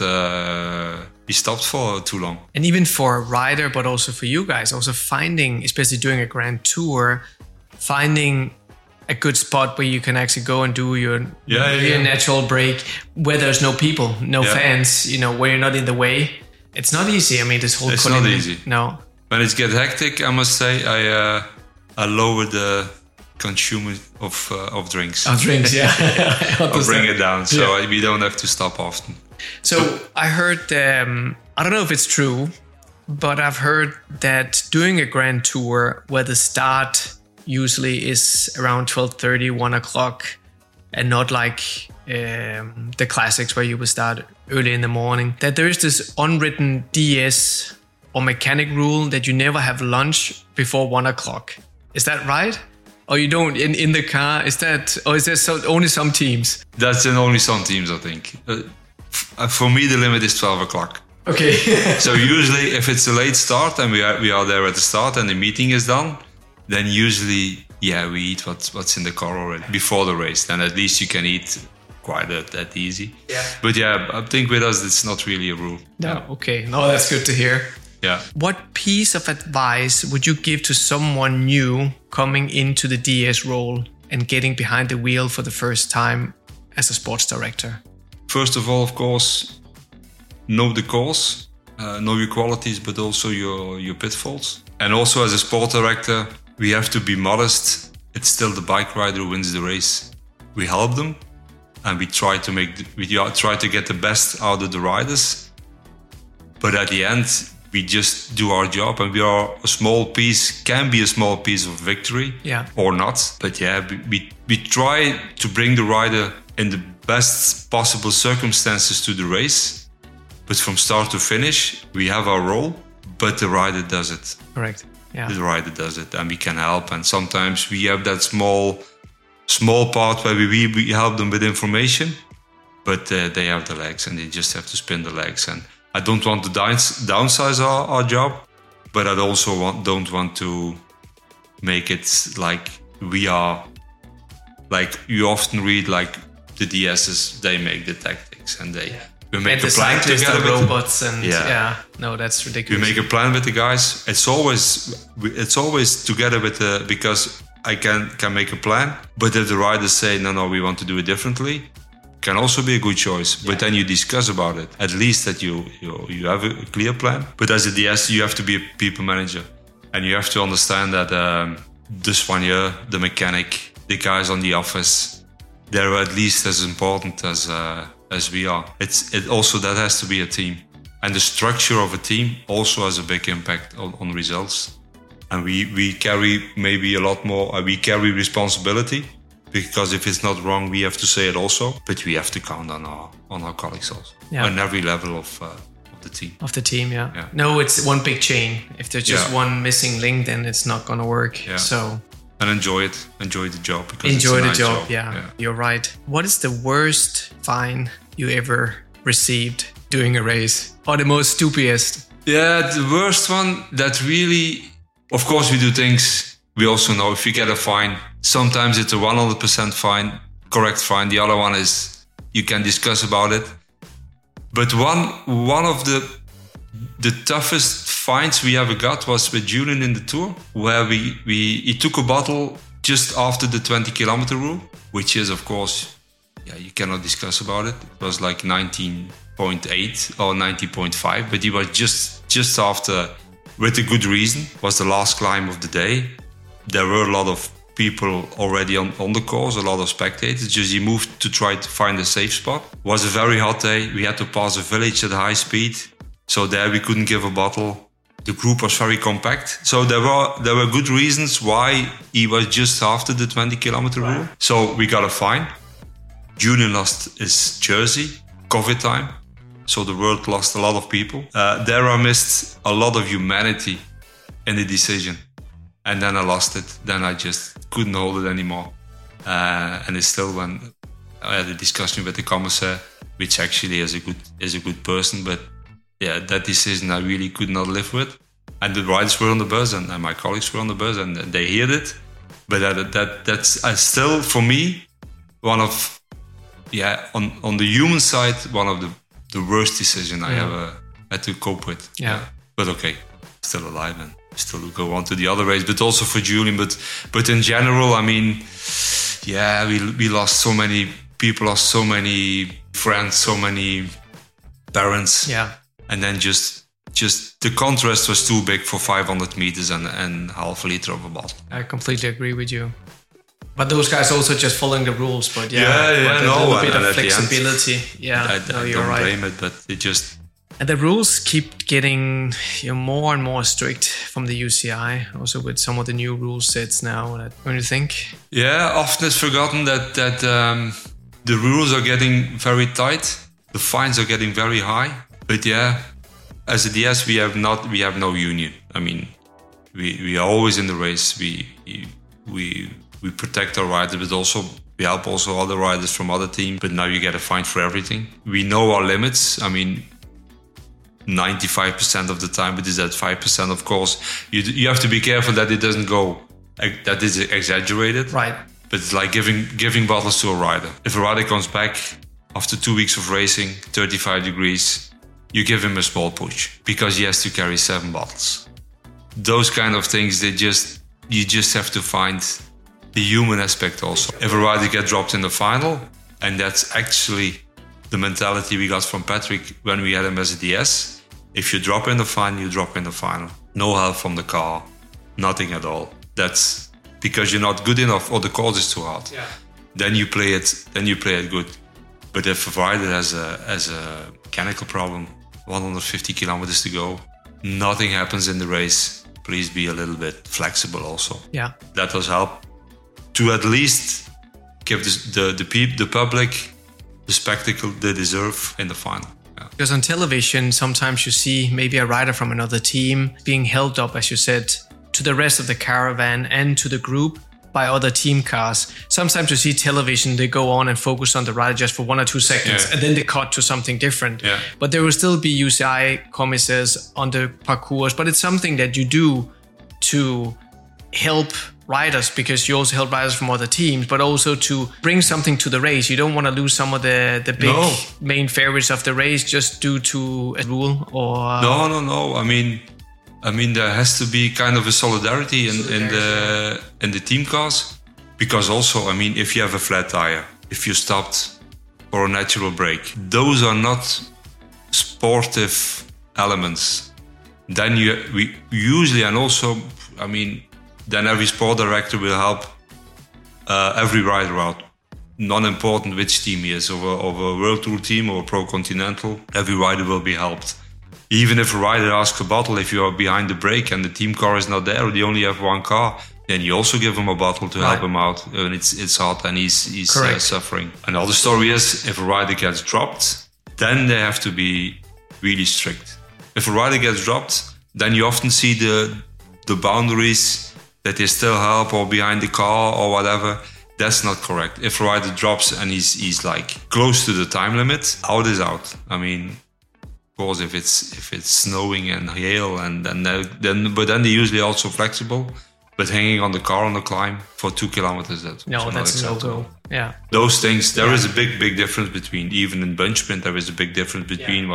for too long. And even for a rider, but also for you guys, also finding, especially doing a Grand Tour, finding a good spot where you can actually go and do your natural break, where there's no people, no fans, where you're not in the way. It's not easy. I mean, this whole... It's not easy. No. When it gets hectic, I must say, I lower the consumption of drinks. Of drinks, yeah. I'll bring it down, so we don't have to stop often. So I heard, I don't know if it's true, but I've heard that doing a Grand Tour where the start usually is around 12:30, 1 o'clock, and not like the classics where you will start early in the morning, that there is this unwritten DS or mechanic rule that you never have lunch before 1 o'clock. Is that right? Or you don't in the car? Is that, or is there only some teams? That's in only some teams, I think. For me, the limit is 12 o'clock. Okay. So usually if it's a late start and we are there at the start and the meeting is done, then usually, we eat what's in the car already before the race. Then at least you can eat quite that easy. Yeah. But I think with us, it's not really a rule. No, okay. No, that's good to hear. Yeah. What piece of advice would you give to someone new coming into the DS role and getting behind the wheel for the first time as a sports director? First of all, of course, know the course, know your qualities, but also your pitfalls. And also as a sport director, we have to be modest. It's still the bike rider who wins the race. We help them, and we try to get the best out of the riders. But at the end, we just do our job, and can be a small piece of victory, or not. But we try to bring the rider in the best possible circumstances to the race. But from start to finish, we have our role, but the rider does it. Correct. Yeah. The rider does it, and we can help. And sometimes we have that small part where we help them with information, but they have the legs, and they just have to spin the legs. And I don't want to downsize our job, but I also don't want to make it like we are. Like you often read, like the DSs, they make the tactics, and we make a plan together with robots and no, that's ridiculous. We make a plan with the guys. It's always together with because I can make a plan. But if the riders say no, we want to do it differently, can also be a good choice. But then you discuss about it. At least that you have a clear plan. But as a DS, you have to be a people manager, and you have to understand that the soigneur, the mechanic, the guys on the office, they're at least as important as we are. It also that has to be a team, and the structure of a team also has a big impact on results. And we carry maybe a lot more. We carry responsibility, because if it's not wrong, we have to say it also. But we have to count on our colleagues also on every level of the team. Of the team, yeah. No, it's one big chain. If there's just one missing link, then it's not going to work. Yeah. So. And enjoy the job. Because enjoy it's a the nice job, yeah. You're right. What is the worst fine you ever received doing a race? Or the most stupidest? Yeah, the worst one that really... Of course, we do things. We also know if you get a fine, sometimes it's a 100% fine, correct fine. The other one is you can discuss about it. But one of the toughest fines we ever got was with Julian in the Tour, where he took a bottle just after the 20-kilometer rule, which is, of course, you cannot discuss about it. It was like 19.8 or 19.5, but he was just after with a good reason. It was the last climb of the day. There were a lot of people already on the course, a lot of spectators. Just he moved to try to find a safe spot. It was a very hot day. We had to pass a village at high speed. So there we couldn't give a bottle. The group was very compact. So there were good reasons why he was just after the 20-kilometer rule. So we got a fine. Julian lost his jersey, COVID time. So the world lost a lot of people. There I missed a lot of humanity in the decision. And then I lost it. Then I just couldn't hold it anymore. And it's still when I had a discussion with the commissaire, which actually is a good person, but yeah, that decision I really could not live with. And the riders were on the bus, and my colleagues were on the bus, and they heard it. But that's still for me one of on the human side one of the worst decision I ever had to cope with. Yeah. But okay, still alive and still go on to the other race. But also for Julian. But in general, I mean, yeah, we lost so many people, lost so many friends, so many parents. Yeah. And then just the contrast was too big for 500 meters and half a liter of a bottle. I completely agree with you. But those guys also just following the rules. But a little bit of flexibility. I you're don't right. blame it, but it just... And the rules keep getting more and more strict from the UCI, also with some of the new rule sets now. What do you think? Yeah, often it's forgotten that the rules are getting very tight. The fines are getting very high. But yeah, as a DS, we have no union. I mean, we are always in the race. We protect our riders, but also we help also other riders from other teams. But now you get a fine for everything. We know our limits. I mean, 95% of the time, but is that 5%? Of course, you have to be careful that it doesn't go. That is exaggerated. Right. But it's like giving bottles to a rider. If a rider comes back after 2 weeks of racing, 35 degrees. You give him a small push because he has to carry 7 bottles. Those kind of things, you just have to find the human aspect also. If a rider gets dropped in the final, and that's actually the mentality we got from Patrick when we had him as a DS. If you drop in the final, you drop in the final. No help from the car, nothing at all. That's because you're not good enough or the course is too hard. Yeah. Then you play it good. But if a rider has a mechanical problem, 150 kilometers to go, nothing happens in the race, please be a little bit flexible also. Yeah. That does help to at least give the public the spectacle they deserve in the final. Yeah. Because on television, sometimes you see maybe a rider from another team being held up, as you said, to the rest of the caravan and to the group by other team cars. Sometimes you see television, they go on and focus on the rider just for 1 or 2 seconds, and then they cut to something different. Yeah. But there will still be UCI commissaires on the parcours, but it's something that you do to help riders, because you also help riders from other teams, but also to bring something to the race. You don't want to lose some of the big main favorites of the race just due to a rule or... No. I mean, there has to be kind of a solidarity in the team cars, because also, I mean, if you have a flat tire, if you stopped for a natural break, those are not sportive elements. Then we usually, and also, I mean, then every sport director will help every rider out. Non-important which team he is, of a World Tour team or a Pro Continental, every rider will be helped. Even if a rider asks a bottle, if you are behind the brake and the team car is not there, or they only have one car, then you also give him a bottle to help him out when it's hot and he's suffering. Another story is, if a rider gets dropped, then they have to be really strict. If a rider gets dropped, then you often see the boundaries that they still help or behind the car or whatever. That's not correct. If a rider drops and he's like close to the time limit, out is out. I mean, of course, if it's snowing and hail, and then they're usually also flexible. But hanging on the car on the climb for 2 kilometers, that's a no-go. Yeah. Those things, there is a big difference between, even in bunch sprint, there is a big difference between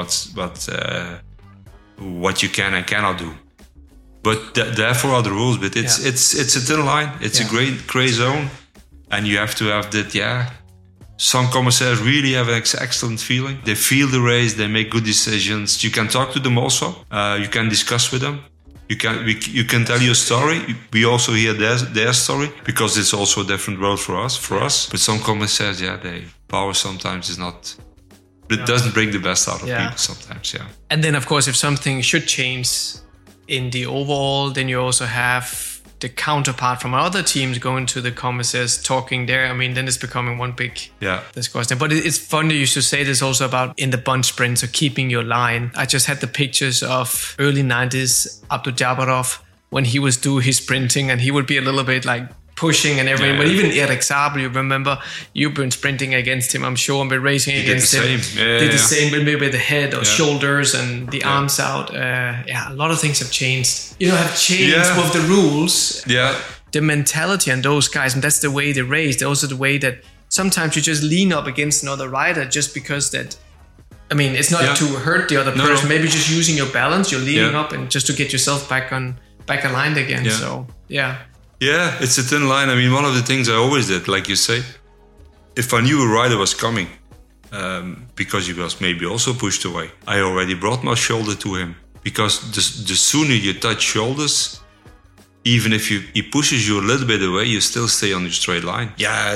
what you can and cannot do. But therefore are the rules. But it's a thin line. It's a gray zone, and you have to have that. Some commissaires really have an excellent feeling. They feel the race. They make good decisions. You can talk to them also. You can discuss with them. You can tell your story. We also hear their story because it's also a different world for us. But some commissaires, they power sometimes is not. It doesn't bring the best out of people sometimes. Yeah. And then of course, if something should change in the overall, then you also have the counterpart from other teams going to the commissaires talking there. I mean, then it's becoming one big discussion. But it's funny you should say this also about in the bunch sprints or keeping your line. I just had the pictures of early 90s Abdul-Jabbarov when he was doing his sprinting and he would be a little bit like pushing and everything. But even Erik Zabel, you remember, you've been sprinting against him, I'm sure, and been racing against him. Did the same, but maybe with the head or shoulders and the arms out. A lot of things have changed. Have changed with the rules. Yeah. The mentality on those guys, and that's the way they race. They're also the way that sometimes you just lean up against another rider just because that. I mean, it's not to hurt the other person. Maybe just using your balance, you're leaning up and just to get yourself back aligned again. Yeah. So Yeah, it's a thin line. I mean, one of the things I always did, like you say, if I knew a rider was coming, because he was maybe also pushed away, I already brought my shoulder to him. Because the sooner you touch shoulders, even if he pushes you a little bit away, you still stay on your straight line. Yeah,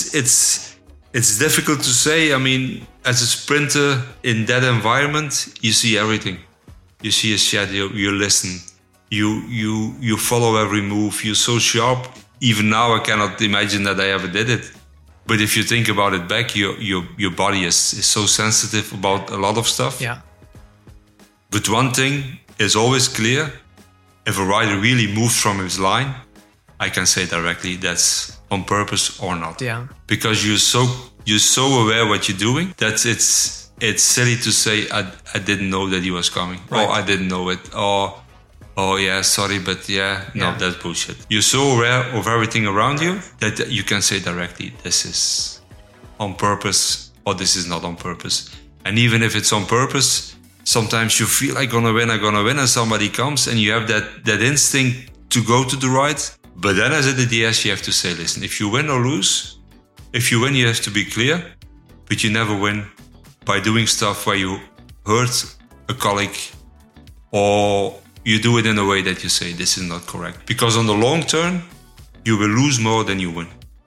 it's difficult to say. I mean, as a sprinter in that environment, you see everything. You see a shadow, you listen. You follow every move. You're so sharp. Even now, I cannot imagine that I ever did it. But if you think about it back, your body is so sensitive about a lot of stuff. Yeah. But one thing is always clear. If a rider really moves from his line, I can say directly that's on purpose or not. Yeah. Because you're so aware what you're doing that it's silly to say I didn't know that he was coming. Right. Or I didn't know it. Oh yeah, sorry, but no, that's bullshit. You're so aware of everything around you that you can say directly, this is on purpose or this is not on purpose. And even if it's on purpose, sometimes you feel like I'm gonna win, and somebody comes and you have that instinct to go to the right. But then as a DDS, you have to say, listen, if you win or lose, if you win, you have to be clear, but you never win by doing stuff where you hurt a colleague or you do it in a way that you say this is not correct. Because on the long term, you will lose more than you win.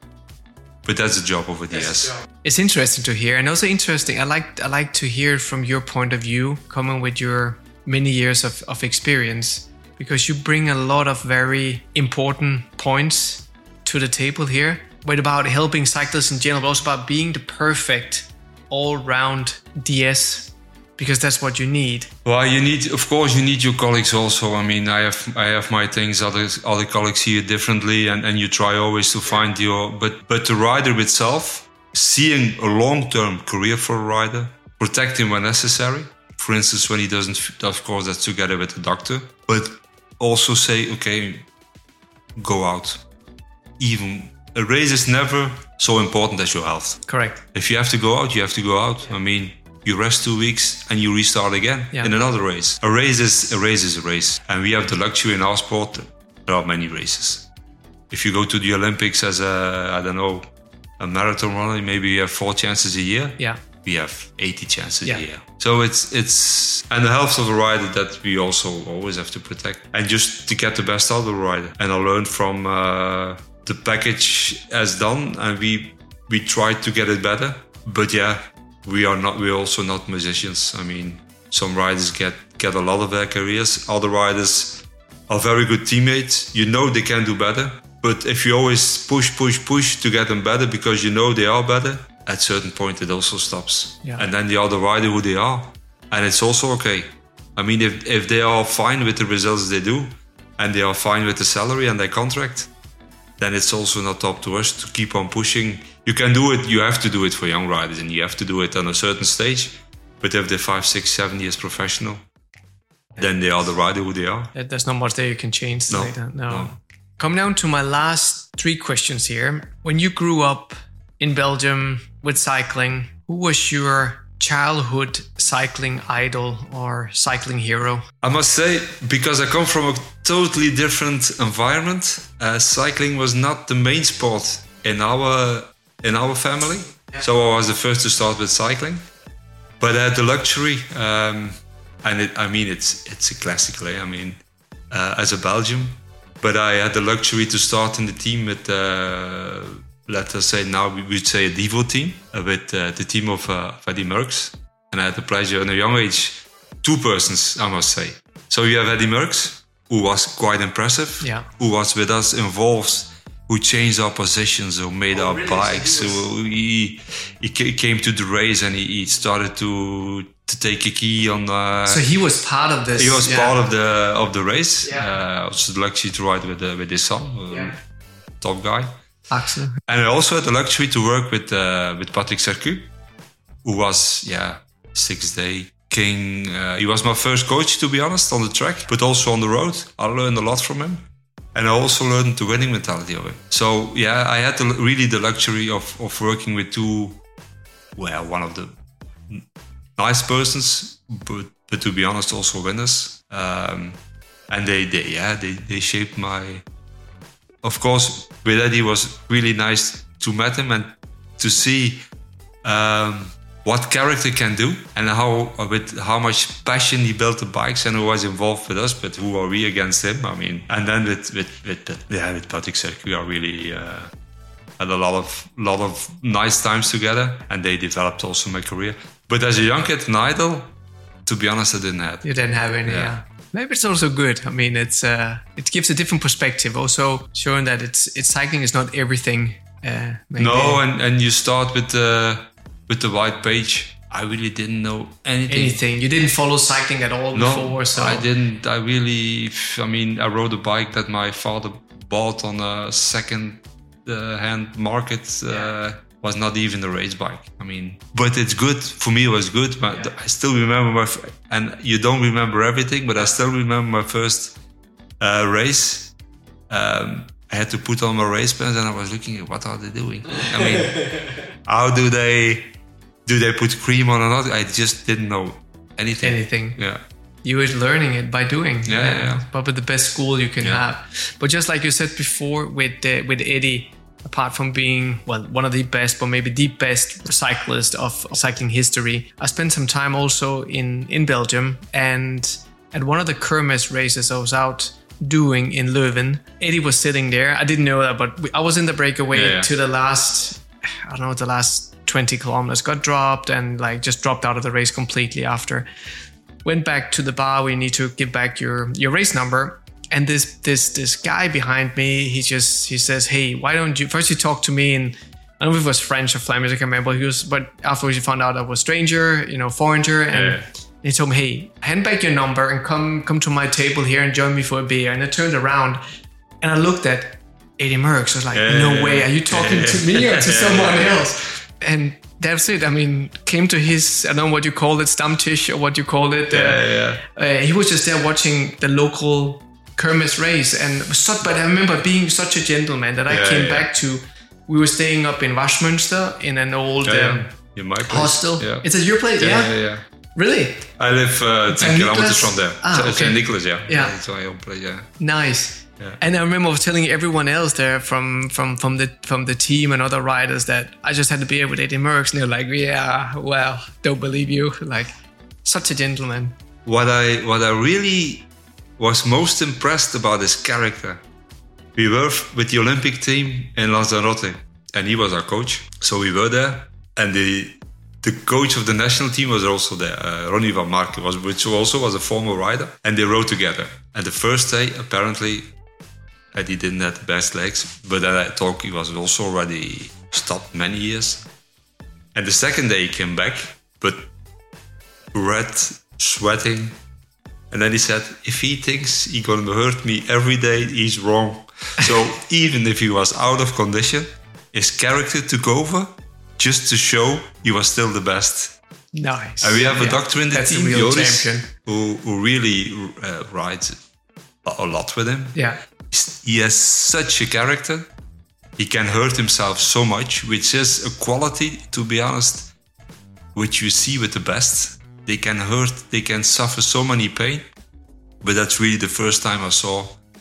But that's the job of a DS. It's interesting to hear, and also interesting. I like to hear from your point of view, coming with your many years of experience, because you bring a lot of very important points to the table here. But about helping cyclists in general, but also about being the perfect all-round DS. Because that's what you need. Well, you need your colleagues also. I mean, I have my things. Other colleagues see it differently, and you try always to find your. But the rider itself, seeing a long-term career for a rider, protect him when necessary. For instance, when he doesn't, of course, that's together with the doctor. But also say, okay, go out. Even a race is never so important as your health. Correct. If you have to go out, you have to go out. I mean. You rest 2 weeks and you restart again in another race. A race is a race. And we have the luxury in our sport, there are many races. If you go to the Olympics as a marathon runner, maybe you have 4 chances a year. Yeah. We have 80 chances a year. So it's and the health of the rider that we also always have to protect. And just to get the best out of the rider. And I learned from the package as done, and we tried to get it better. But we're also not musicians. I mean, some riders get a lot of their careers. Other riders are very good teammates. You know they can do better. But if you always push to get them better because you know they are better, at a certain point it also stops. Yeah. And then the other rider who they are. And it's also okay. I mean, if they are fine with the results they do, and they are fine with the salary and their contract, then it's also not up to us to keep on pushing. You can do it, you have to do it for young riders, and you have to do it on a certain stage. But if they're 5, 6, 7 years professional, then they are the rider who they are. There's not much there you can change. No. Like that. No. Coming down to my last 3 questions here. When you grew up in Belgium with cycling, who was your childhood cycling idol or cycling hero? I must say, because I come from a totally different environment, cycling was not the main sport in our family. Yeah. So I was the first to start with cycling. But I had the luxury, and it's a classic. I mean, as a Belgian. But I had the luxury to start in the team with, let us say now we would say a Devo team, with the team of Eddy Merckx. And I had the pleasure in a young age, 2 persons, I must say. So you have Eddy Merckx, who was quite impressive, who was with us involved, who changed our positions, who made our bikes. So he came to the race and he started to take a key on. So he was part of this. He was part of the race. I was lucky to ride with his son, top guy, Axel. And I also had the luxury to work with Patrick Sercu, who was 6-day king. He was my first coach, to be honest, on the track, but also on the road. I learned a lot from him. And I also learned the winning mentality of him. So, I had really the luxury of working with one of the nice persons, but to be honest, also winners. And they shaped my... Of course, with Eddy, it was really nice to meet him and to see what character can do and how much passion he built the bikes and who was involved with us, but who are we against him? I mean, and then with Patrick Sercu, I really had a lot of nice times together, and they developed also my career. But as a young kid in Idle, to be honest, I didn't have. You didn't have any, Maybe it's also good. I mean, it gives a different perspective, also showing that it's cycling is not everything. No, and you start with the white page. I really didn't know anything. You didn't follow cycling at all before? So I didn't. I rode a bike that my father bought on a second-hand market. Was not even a race bike. I mean, but it's good. For me, it was good. But I still remember and you don't remember everything, but I still remember my first race. I had to put on my race pants and I was looking at what are they doing? I mean, how do they put cream on or not? I just didn't know anything. Yeah. You were learning it by doing. Yeah. Probably the best school you can have. But just like you said before with Eddy, apart from being, one of the best, but maybe the best cyclist of cycling history, I spent some time also in Belgium, and at one of the Kermes races I was out doing in Leuven, Eddy was sitting there. I didn't know that, but I was in the breakaway to the last 20 kilometers, got dropped and just dropped out of the race completely after. Went back to the bar, we need to give back your race number. And this guy behind me, he says, hey, why don't you, first you talk to me, and I don't know if it was French or Flemish, I can't remember, but afterwards he found out I was stranger, foreigner, and he told me, hey, hand back your number and come to my table here and join me for a beer. And I turned around and I looked at Eddy Merckx. I was like, no way, are you talking to me or to someone else? And that's it. I mean, came to his, I don't know what you call it, Stammtisch or what you call it. He was just there watching the local Kermes race, but I remember being such a gentleman that I came back to. We were staying up in Waschmünster in an old hostel. Yeah. It's at your place, Yeah. Really? I live 10 kilometers from there. Okay. Nicholas, It's my own place, Nice. Yeah. And I remember telling everyone else there from the team and other riders that I just had to be with Eddy Merckx, and they're like, don't believe you. Like, such a gentleman. What I really was most impressed about his character. We were with the Olympic team in Lanzarote, and he was our coach. So we were there, and the coach of the national team was also there, Ronnie van Marken, which also was a former rider, and they rode together. And the first day, apparently, Eddy didn't have the best legs, but then I thought he was also already stopped many years. And the second day he came back, but red, sweating. And then he said, if he thinks he's going to hurt me every day, he's wrong. So even if he was out of condition, his character took over just to show he was still the best. Nice. And we have a doctor in the That's team, a real Joris, champion, who really rides a lot with him. Yeah. He has such a character. He can hurt himself so much, which is a quality, to be honest, which you see with the best. They can hurt, they can suffer so many pain. But that's really the first time I saw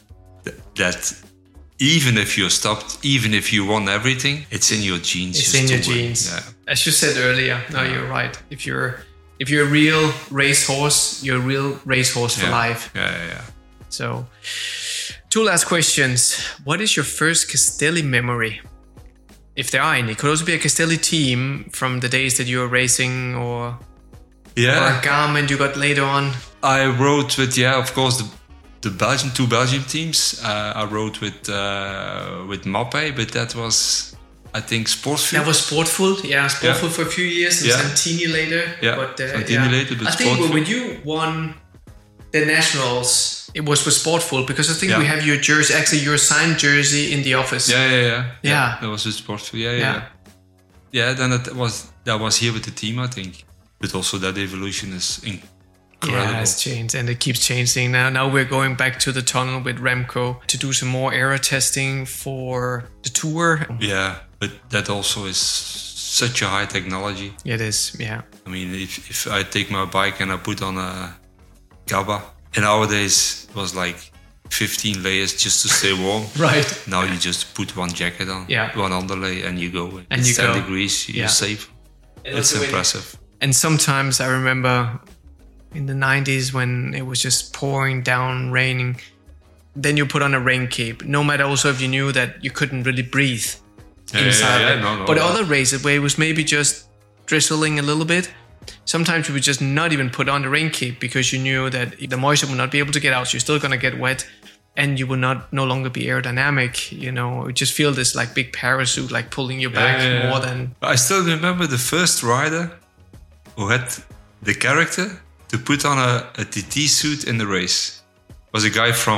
that even if you're stopped, even if you won everything, it's in your genes. It's in your genes. Yeah. As you said earlier, you're right. If you're a real racehorse, you're a real racehorse for life. Yeah. So, 2 last questions. What is your first Castelli memory? If there are any. It could also be a Castelli team from the days that you were racing or a Garmin you got later on. I rode with, of course, the Belgian, 2 Belgian teams. I rode with Mappe, but that was, I think, Sportfield. That was Sportfield, Sportfield for a few years, and Santini later. But, Santini later, but I think when you won the Nationals, it was with Sportfield, because I think we have your jersey, actually your signed jersey in the office. Yeah. That was with Sportfield, then that was here with the team, I think. But also that evolution is incredible. Yeah, it's changed and it keeps changing now. Now we're going back to the tunnel with Remco to do some more aero testing for the tour. Yeah, but that also is such a high technology. It is, yeah. I mean, if I take my bike and I put on a GABA, and nowadays it was like 15 layers just to stay warm. Right. Now you just put one jacket on, one underlay, and you go. And it's you 10 go. degrees, you're safe. It's impressive. And sometimes I remember in the 90s when it was just pouring down, raining, then you put on a rain cape, no matter also if you knew that you couldn't really breathe inside of it. But other races where it was maybe just drizzling a little bit, sometimes you would just not even put on the rain cape because you knew that the moisture would not be able to get out, so you're still going to get wet and you will no longer be aerodynamic, you know. You just feel this like big parachute like pulling you back more than... I still remember the first rider who had the character to put on a TT suit in the race. Was a guy from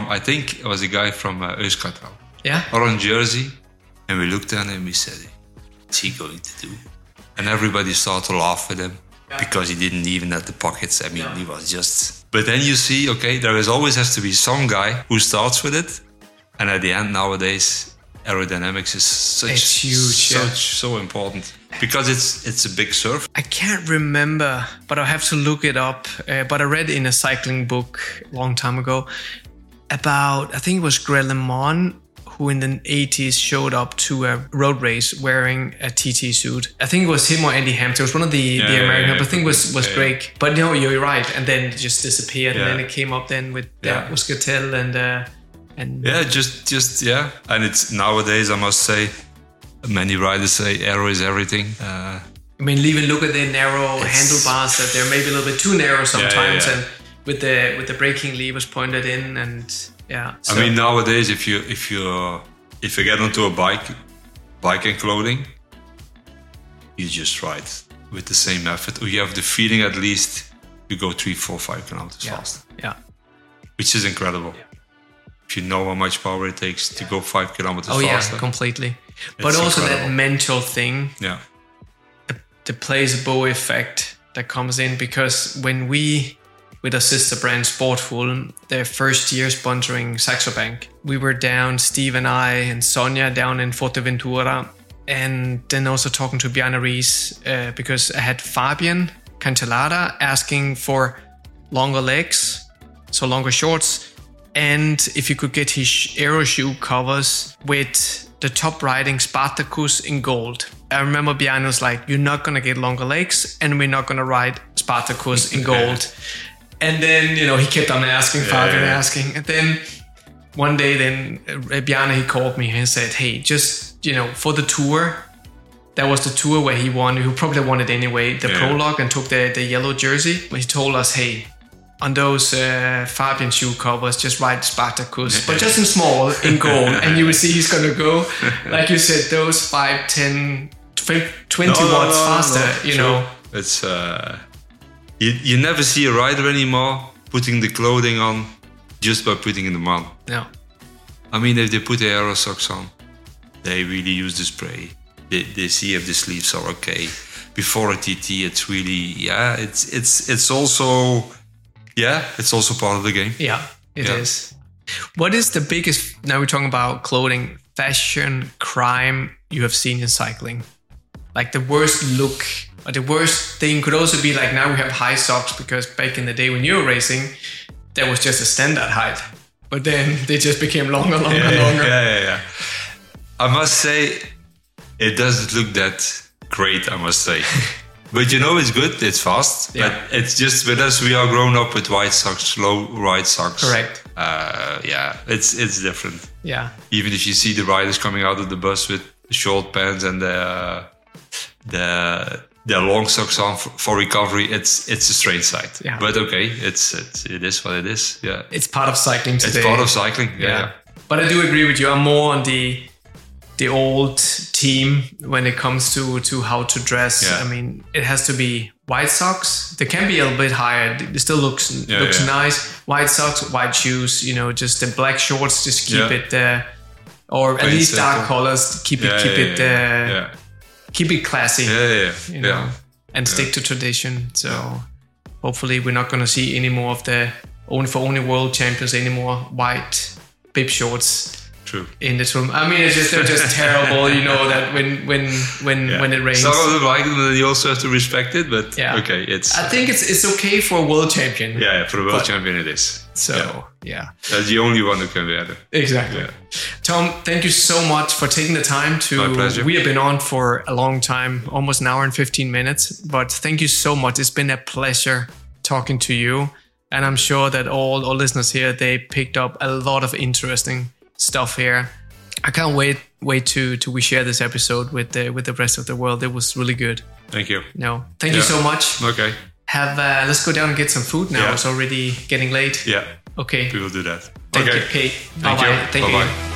Euskartal. Yeah. Orange jersey. And we looked at him and we said, what's he going to do? And everybody started to laugh at him because he didn't even have the pockets. I mean, he was just... But then you see, okay, there always has to be some guy who starts with it. And at the end, nowadays, aerodynamics is so important. Because it's a big surf. I can't remember, but I'll have to look it up. But I read in a cycling book a long time ago about, I think it was Greg LeMond, who in the 80s showed up to a road race wearing a TT suit. I think it was him or Andy Hampton. It was one of the American, but I think it was Greg. But no, you're right. And then it just disappeared. And then it came up then with Euskartal and And it's nowadays, I must say, many riders say aero is everything. I mean, even look at the narrow handlebars, that they're maybe a little bit too narrow sometimes, and with the braking levers pointed in, and So. I mean, nowadays, if you get onto a bike and clothing, you just ride with the same effort, or you have the feeling at least you go 3, 4, 5 kilometers faster. Yeah, which is incredible. Yeah. If you know how much power it takes to go 5 kilometers faster. Yeah, completely. But also that mental thing, the placebo effect that comes in, because when we, with our sister brand Sportful, their first year sponsoring Saxo Bank, we were down, Steve and I and Sonia, down in Forteventura, and then also talking to Bjarne Riis, because I had Fabian Cancellara asking for longer legs, so longer shorts, and if you could get his aero shoe covers with the top riding Spartacus in gold. I remember Bjarne was like, you're not going to get longer legs and we're not going to ride Spartacus in gold. And then, he kept on asking, Fabian asking. And then one day, Bjarne, he called me and said, hey, just, for the tour, that was the tour where he won. He probably won it anyway, the prologue, and took the yellow jersey. But he told us, hey, on those Fabian shoe covers, just ride Spartacus, but just in small, in gold. And you will see he's going to go, like you said, those 5, 10, 20 watts faster, Sure. It's, you never see a rider anymore putting the clothing on just by putting them on. No. I mean, if they put the aero socks on, they really use the spray. They see if the sleeves are okay. Before a TT, it's really, it's also... Yeah, it's also part of the game. Yeah, it is. What is the biggest, now we're talking about clothing, fashion crime you have seen in cycling? Like the worst look, or the worst thing could also be like, now we have high socks, because back in the day when you were racing, that was just a standard height. But then they just became longer. Yeah. I must say, it doesn't look that great, I must say. But it's good, it's fast. Yeah. But it's just with us, we are grown up with white socks, low white socks. Correct. it's different. Yeah. Even if you see the riders coming out of the bus with short pants and the long socks on for recovery, it's a strange sight. Yeah. But okay, it is what it is. Yeah. It's part of cycling today. It's part of cycling. Yeah. But I do agree with you. I'm more on the old team when it comes to how to dress. Yeah. I mean, it has to be white socks. They can be a little bit higher. It still looks nice. White socks, white shoes. Just the black shorts. Just keep it or at least dark colors. Keep it classy. And stick to tradition. So hopefully we're not going to see any more of the only world champions anymore white bib shorts. True. In the room. I mean, they're just terrible. That when it rains. Some of them like them, and you also have to respect it. But okay, I think it's okay for a world champion. Yeah, for a world champion it is. So that's the only one who can be it. Exactly. Yeah. Tom, thank you so much for taking the time to. My pleasure. We have been on for a long time, almost an hour and 15 minutes. But thank you so much. It's been a pleasure talking to you, and I'm sure that all our listeners here, they picked up a lot of interesting stuff here. I can't wait to we share this episode with the rest of the world. It was really good. Thank you. Thank you so much. Okay. Let's go down and get some food now. It's already getting late. Yeah. Okay. We will do that. Thank you. Okay. Bye bye. Thank you.